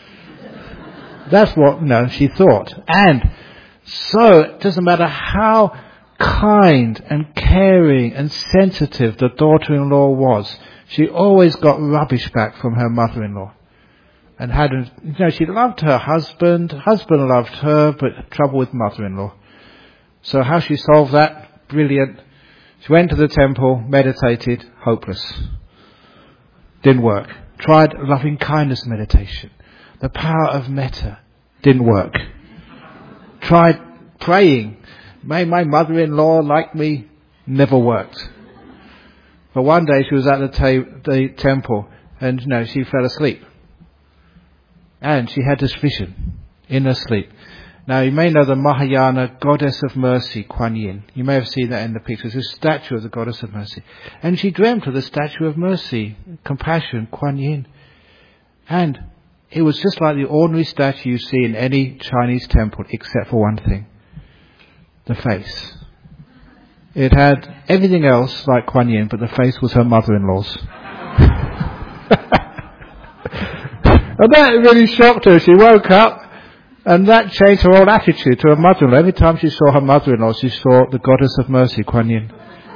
That's what, you know, she thought. And so it doesn't matter how kind and caring and sensitive the daughter-in-law was, she always got rubbish back from her mother-in-law. And had, you know, she loved her husband, husband loved her, but trouble with mother-in-law. So how she solved that? Brilliant. She went to the temple, meditated, hopeless. Didn't work. Tried loving kindness meditation. The power of metta. Didn't work. Tried praying. May my mother-in-law like me. Never worked. But one day she was at the, ta- the temple and, you know, she fell asleep. And she had this vision in her sleep. Now, you may know the Mahayana goddess of mercy, Kuan Yin. You may have seen that in the pictures. There's a statue of the goddess of mercy. And she dreamt of the statue of mercy, compassion, Kuan Yin. And it was just like the ordinary statue you see in any Chinese temple, except for one thing. The face. It had everything else like Kuan Yin, but the face was her mother-in-law's. And that really shocked her. She woke up. And that changed her whole attitude to her mother-in-law. Every time she saw her mother-in-law, she saw the goddess of mercy, Kuan Yin.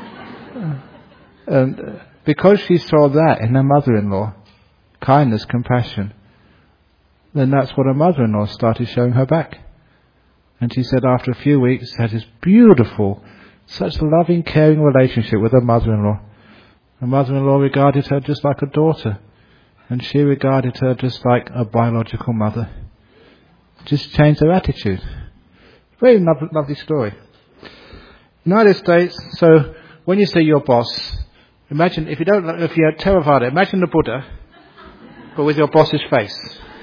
And because she saw that in her mother-in-law, kindness, compassion, then that's what her mother-in-law started showing her back. And she said after a few weeks, had this beautiful, such loving, caring relationship with her mother-in-law. Her mother-in-law regarded her just like a daughter. And she regarded her just like a biological mother. Just changed their attitude. Very lovely, lovely story. United States, so when you say your boss, imagine, if you don't, if you're Theravada, imagine the Buddha, but with your boss's face.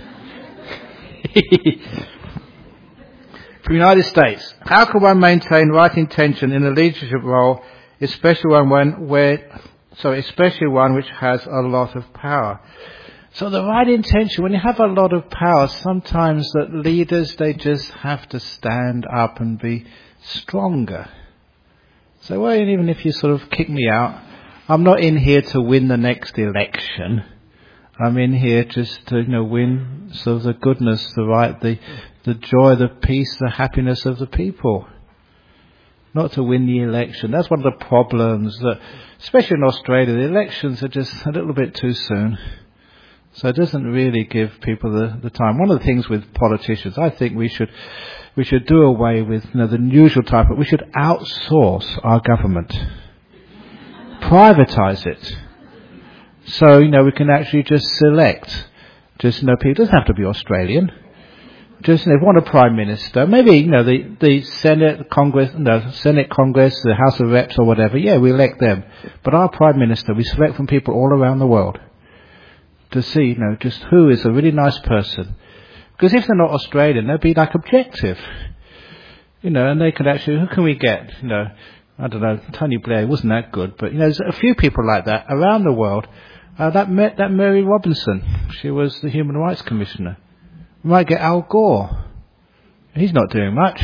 For the United States, how can one maintain right intention in a leadership role, especially one when, where, sorry, especially one which has a lot of power? So the right intention, when you have a lot of power, sometimes that leaders, they just have to stand up and be stronger. So well, even if you sort of kick me out, I'm not in here to win the next election. I'm in here just to, you know, win sort of the goodness, the right, the, the joy, the peace, the happiness of the people. Not to win the election. That's one of the problems that, especially in Australia, the elections are just a little bit too soon. So it doesn't really give people the, the time. One of the things with politicians, I think we should we should do away with, you know, the usual type of, we should outsource our government. Privatize it. So, you know, we can actually just select, just, you know, people, it doesn't have to be Australian. Just, you know, if we want a Prime Minister, maybe, you know, the, the Senate, Congress, no, Senate, Congress, the House of Reps or whatever, yeah, we elect them. But our Prime Minister, we select from people all around the world to see, you know, just who is a really nice person. Because if they're not Australian, they'll be like objective. You know, and they could actually, who can we get? You know, I don't know, Tony Blair wasn't that good, but, you know, there's a few people like that around the world. Uh, that, Ma- that Mary Robinson, she was the Human Rights Commissioner. We might get Al Gore. He's not doing much.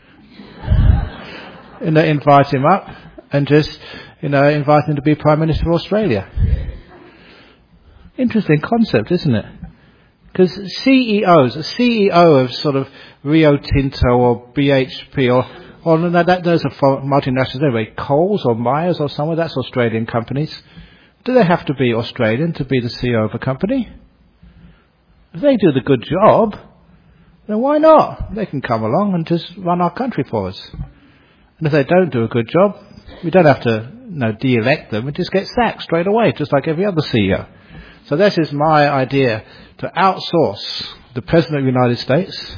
You know, invite him up and just, you know, invite him to be Prime Minister of Australia. Interesting concept, isn't it? Because C E Os, a C E O of sort of Rio Tinto or B H P or, or no, that those are multinationals anyway, Coles or Myers or somewhere, that's Australian companies. Do they have to be Australian to be the C E O of a company? If they do the good job, then why not? They can come along and just run our country for us. And if they don't do a good job, we don't have to, you know, de-elect them. We just get sacked straight away, just like every other C E O. So this is my idea, to outsource the President of the United States.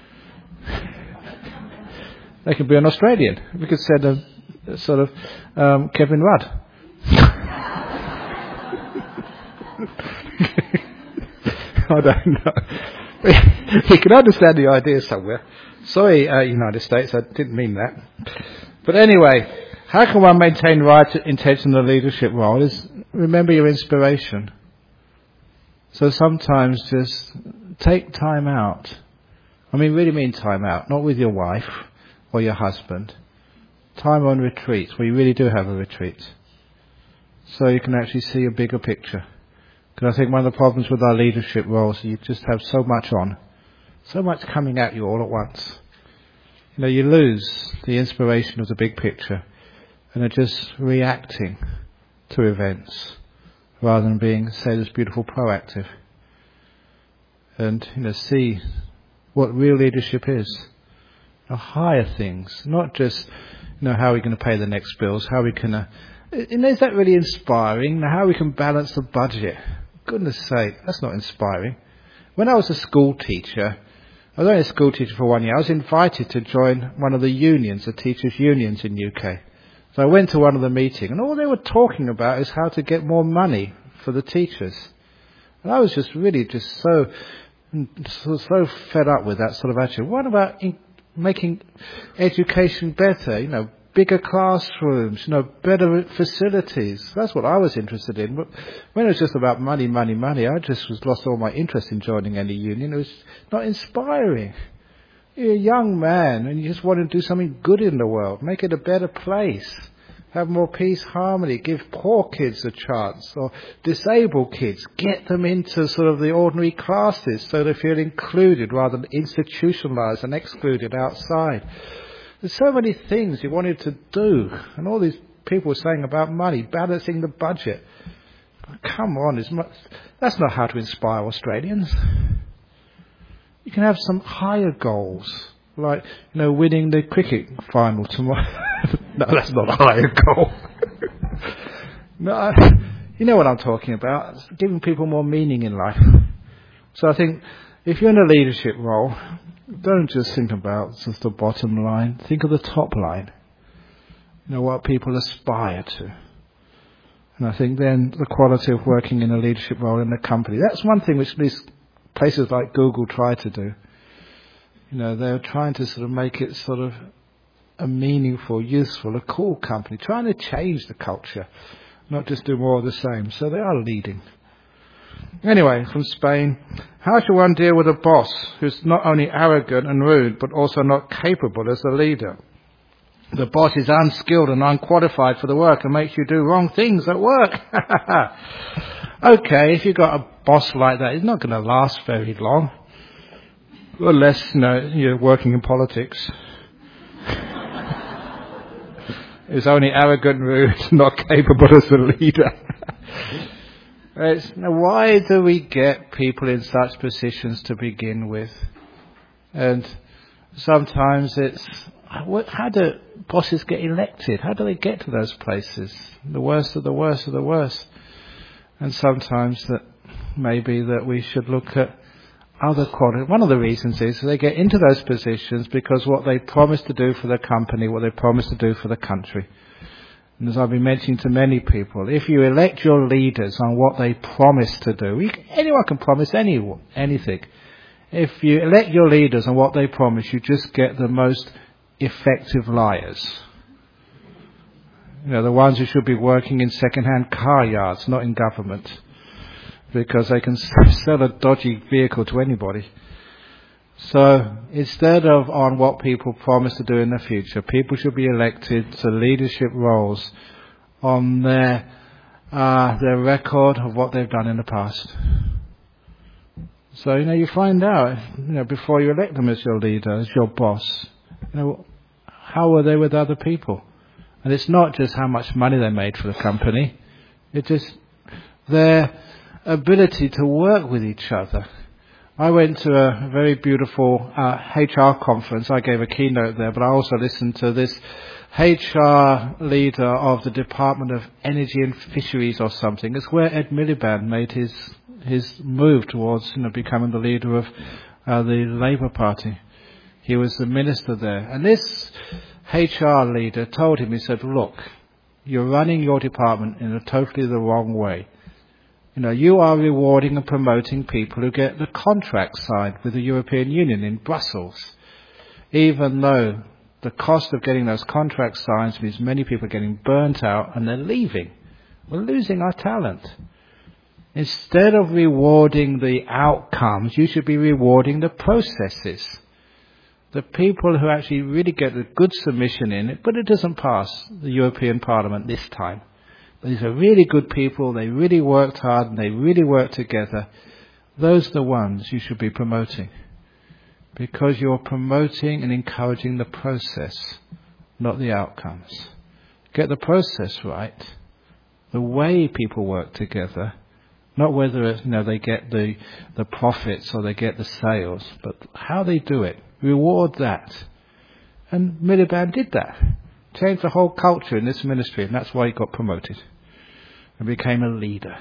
They could be an Australian. We could send a, a sort of um, Kevin Rudd. I don't know. You can understand the idea somewhere. Sorry, uh, United States, I didn't mean that. But anyway, how can one maintain right intention in the leadership role is remember your inspiration. So sometimes just take time out. I mean, really mean time out, not with your wife or your husband. Time on retreats, where you really do have a retreat. So you can actually see a bigger picture. Because I think one of the problems with our leadership roles is you just have so much on. So much coming at you all at once. You know, you lose the inspiration of the big picture. And are just reacting to events. Rather than being, say, this beautiful proactive. And, you know, see what real leadership is. You know, higher things. Not just, you know, how are we going to pay the next bills? How are we going to... You know, is that really inspiring? How we can balance the budget? Goodness sake, that's not inspiring. When I was a school teacher, I was only a school teacher for one year, I was invited to join one of the unions, the teachers' unions in U K. So I went to one of the meetings, and all they were talking about is how to get more money for the teachers. And I was just really just so, so, so fed up with that sort of attitude. What about in making education better? You know, bigger classrooms, you know, better facilities. That's what I was interested in. But when it was just about money, money, money, I just was lost all my interest in joining any union. It was not inspiring. You're a young man and you just want to do something good in the world, make it a better place, have more peace, harmony, give poor kids a chance, or disabled kids, get them into sort of the ordinary classes so they feel included rather than institutionalized and excluded outside. There's so many things you wanted to do, and all these people were saying about money, balancing the budget. Come on, it's much, that's not how to inspire Australians. You can have some higher goals, like, you know, winning the cricket final tomorrow. No, that's not a higher goal. No, I, you know what I'm talking about. It's giving people more meaning in life. So I think if you're in a leadership role, don't just think about just the bottom line. Think of the top line. You know, what people aspire to. And I think then the quality of working in a leadership role in a company. That's one thing which these places like Google try to do. You know, they're trying to sort of make it sort of a meaningful, useful, a cool company. Trying to change the culture. Not just do more of the same. So they are leading. Anyway, from Spain, how should one deal with a boss who's not only arrogant and rude, but also not capable as a leader? The boss is unskilled and unqualified for the work and makes you do wrong things at work. Okay, if you've got a boss like that, it's not going to last very long. Unless, you know, you're working in politics. It's only arrogant, rude, not capable as a leader. It's, now why do we get people in such positions to begin with? And sometimes it's, how do bosses get elected? How do they get to those places? The worst of the worst of the worst. And sometimes that maybe that we should look at other qualities. One of the reasons is they get into those positions because what they promised to do for the company, what they promised to do for the country. And as I've been mentioning to many people, if you elect your leaders on what they promise to do, you, anyone can promise anyone, anything. If you elect your leaders on what they promise, you just get the most effective liars. You know, the ones who should be working in second-hand car yards, not in government, because they can sell a dodgy vehicle to anybody. So instead of on what people promise to do in the future, people should be elected to leadership roles on their uh, their record of what they've done in the past. So, you know, you find out, you know, before you elect them as your leader, as your boss, you know, how were they with other people? And it's not just how much money they made for the company. It's just their ability to work with each other. I went to a very beautiful uh, H R conference. I gave a keynote there, but I also listened to this H R leader of the Department of Energy and Fisheries or something. It's where Ed Miliband made his his move towards, you know, becoming the leader of uh, the Labour Party. He was the minister there. And this H R leader told him, he said, look, you're running your department in a totally the wrong way. You know, you are rewarding and promoting people who get the contract signed with the European Union in Brussels, even though the cost of getting those contracts signed means many people are getting burnt out and they're leaving. We're losing our talent. Instead of rewarding the outcomes, you should be rewarding the processes. The people who actually really get a good submission in, but it doesn't pass the European Parliament this time. These are really good people, they really worked hard and they really worked together. Those are the ones you should be promoting. Because you're promoting and encouraging the process, not the outcomes. Get the process right, the way people work together, not whether you know they get the, the profits or they get the sales, but how they do it. Reward that. And Miliband did that. Changed the whole culture in this ministry, and that's why he got promoted and became a leader.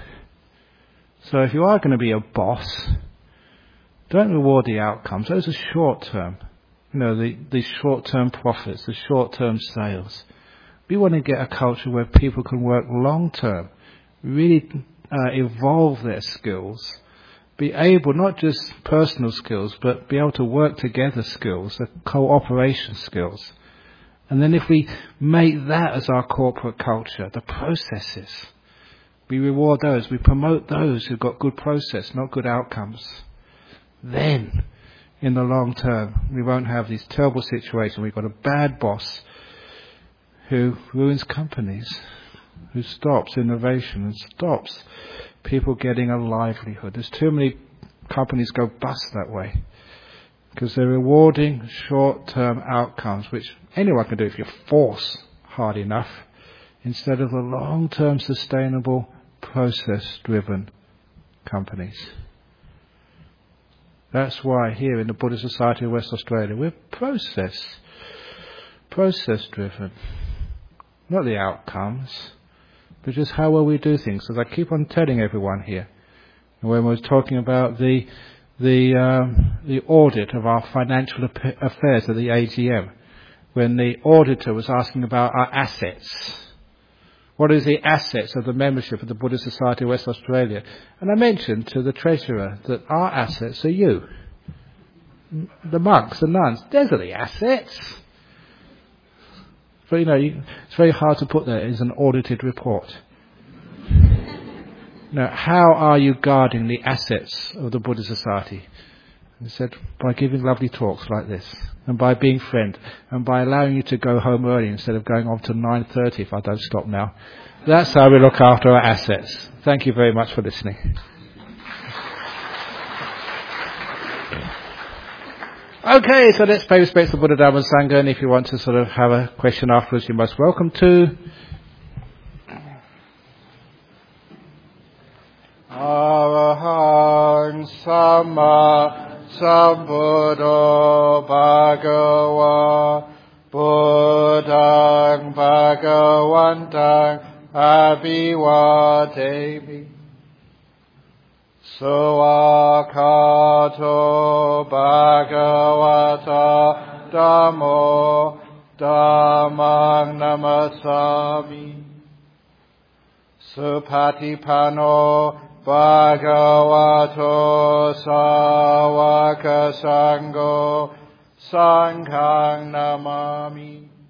So if you are going to be a boss, don't reward the outcomes. Those are short term. You know, the, the short term profits, the short term sales. We want to get a culture where people can work long term, really uh, evolve their skills, be able, not just personal skills, but be able to work together skills, the cooperation skills. And then if we make that as our corporate culture, the processes, we reward those, we promote those who've got good process, not good outcomes. Then, in the long term, we won't have these terrible situations. We've got a bad boss who ruins companies, who stops innovation and stops people getting a livelihood. There's too many companies go bust that way because they're rewarding short-term outcomes, which anyone can do if you force hard enough, instead of the long-term sustainable process-driven companies. That's why here in the Buddhist Society of West Australia, we're process, process-driven. Not the outcomes, but just how well we do things. As I keep on telling everyone here, when we're talking about the the um, the audit of our financial affairs at the A G M, when the auditor was asking about our assets. What is the assets of the membership of the Buddhist Society of West Australia? And I mentioned to the treasurer that our assets are you. The monks, the nuns, those are the assets. But you know, you, it's very hard to put that as an audited report. Now, how are you guarding the assets of the Buddhist Society? He said, by giving lovely talks like this, and by being friend, and by allowing you to go home early instead of going on to nine thirty if I don't stop now. That's how we look after our assets. Thank you very much for listening. Okay, so let's pay respects to Buddha, Dhamma and Sangha, and if you want to sort of have a question afterwards, you're most welcome to. Sambuddho Bhagava Buddhaṃ Bhagavantaṃ Abhivademi Suvakato Bhagavata Dhammo Dhammang Namasami Supatipanno Bhagavato Sāvaka Sangho Sanghang Namami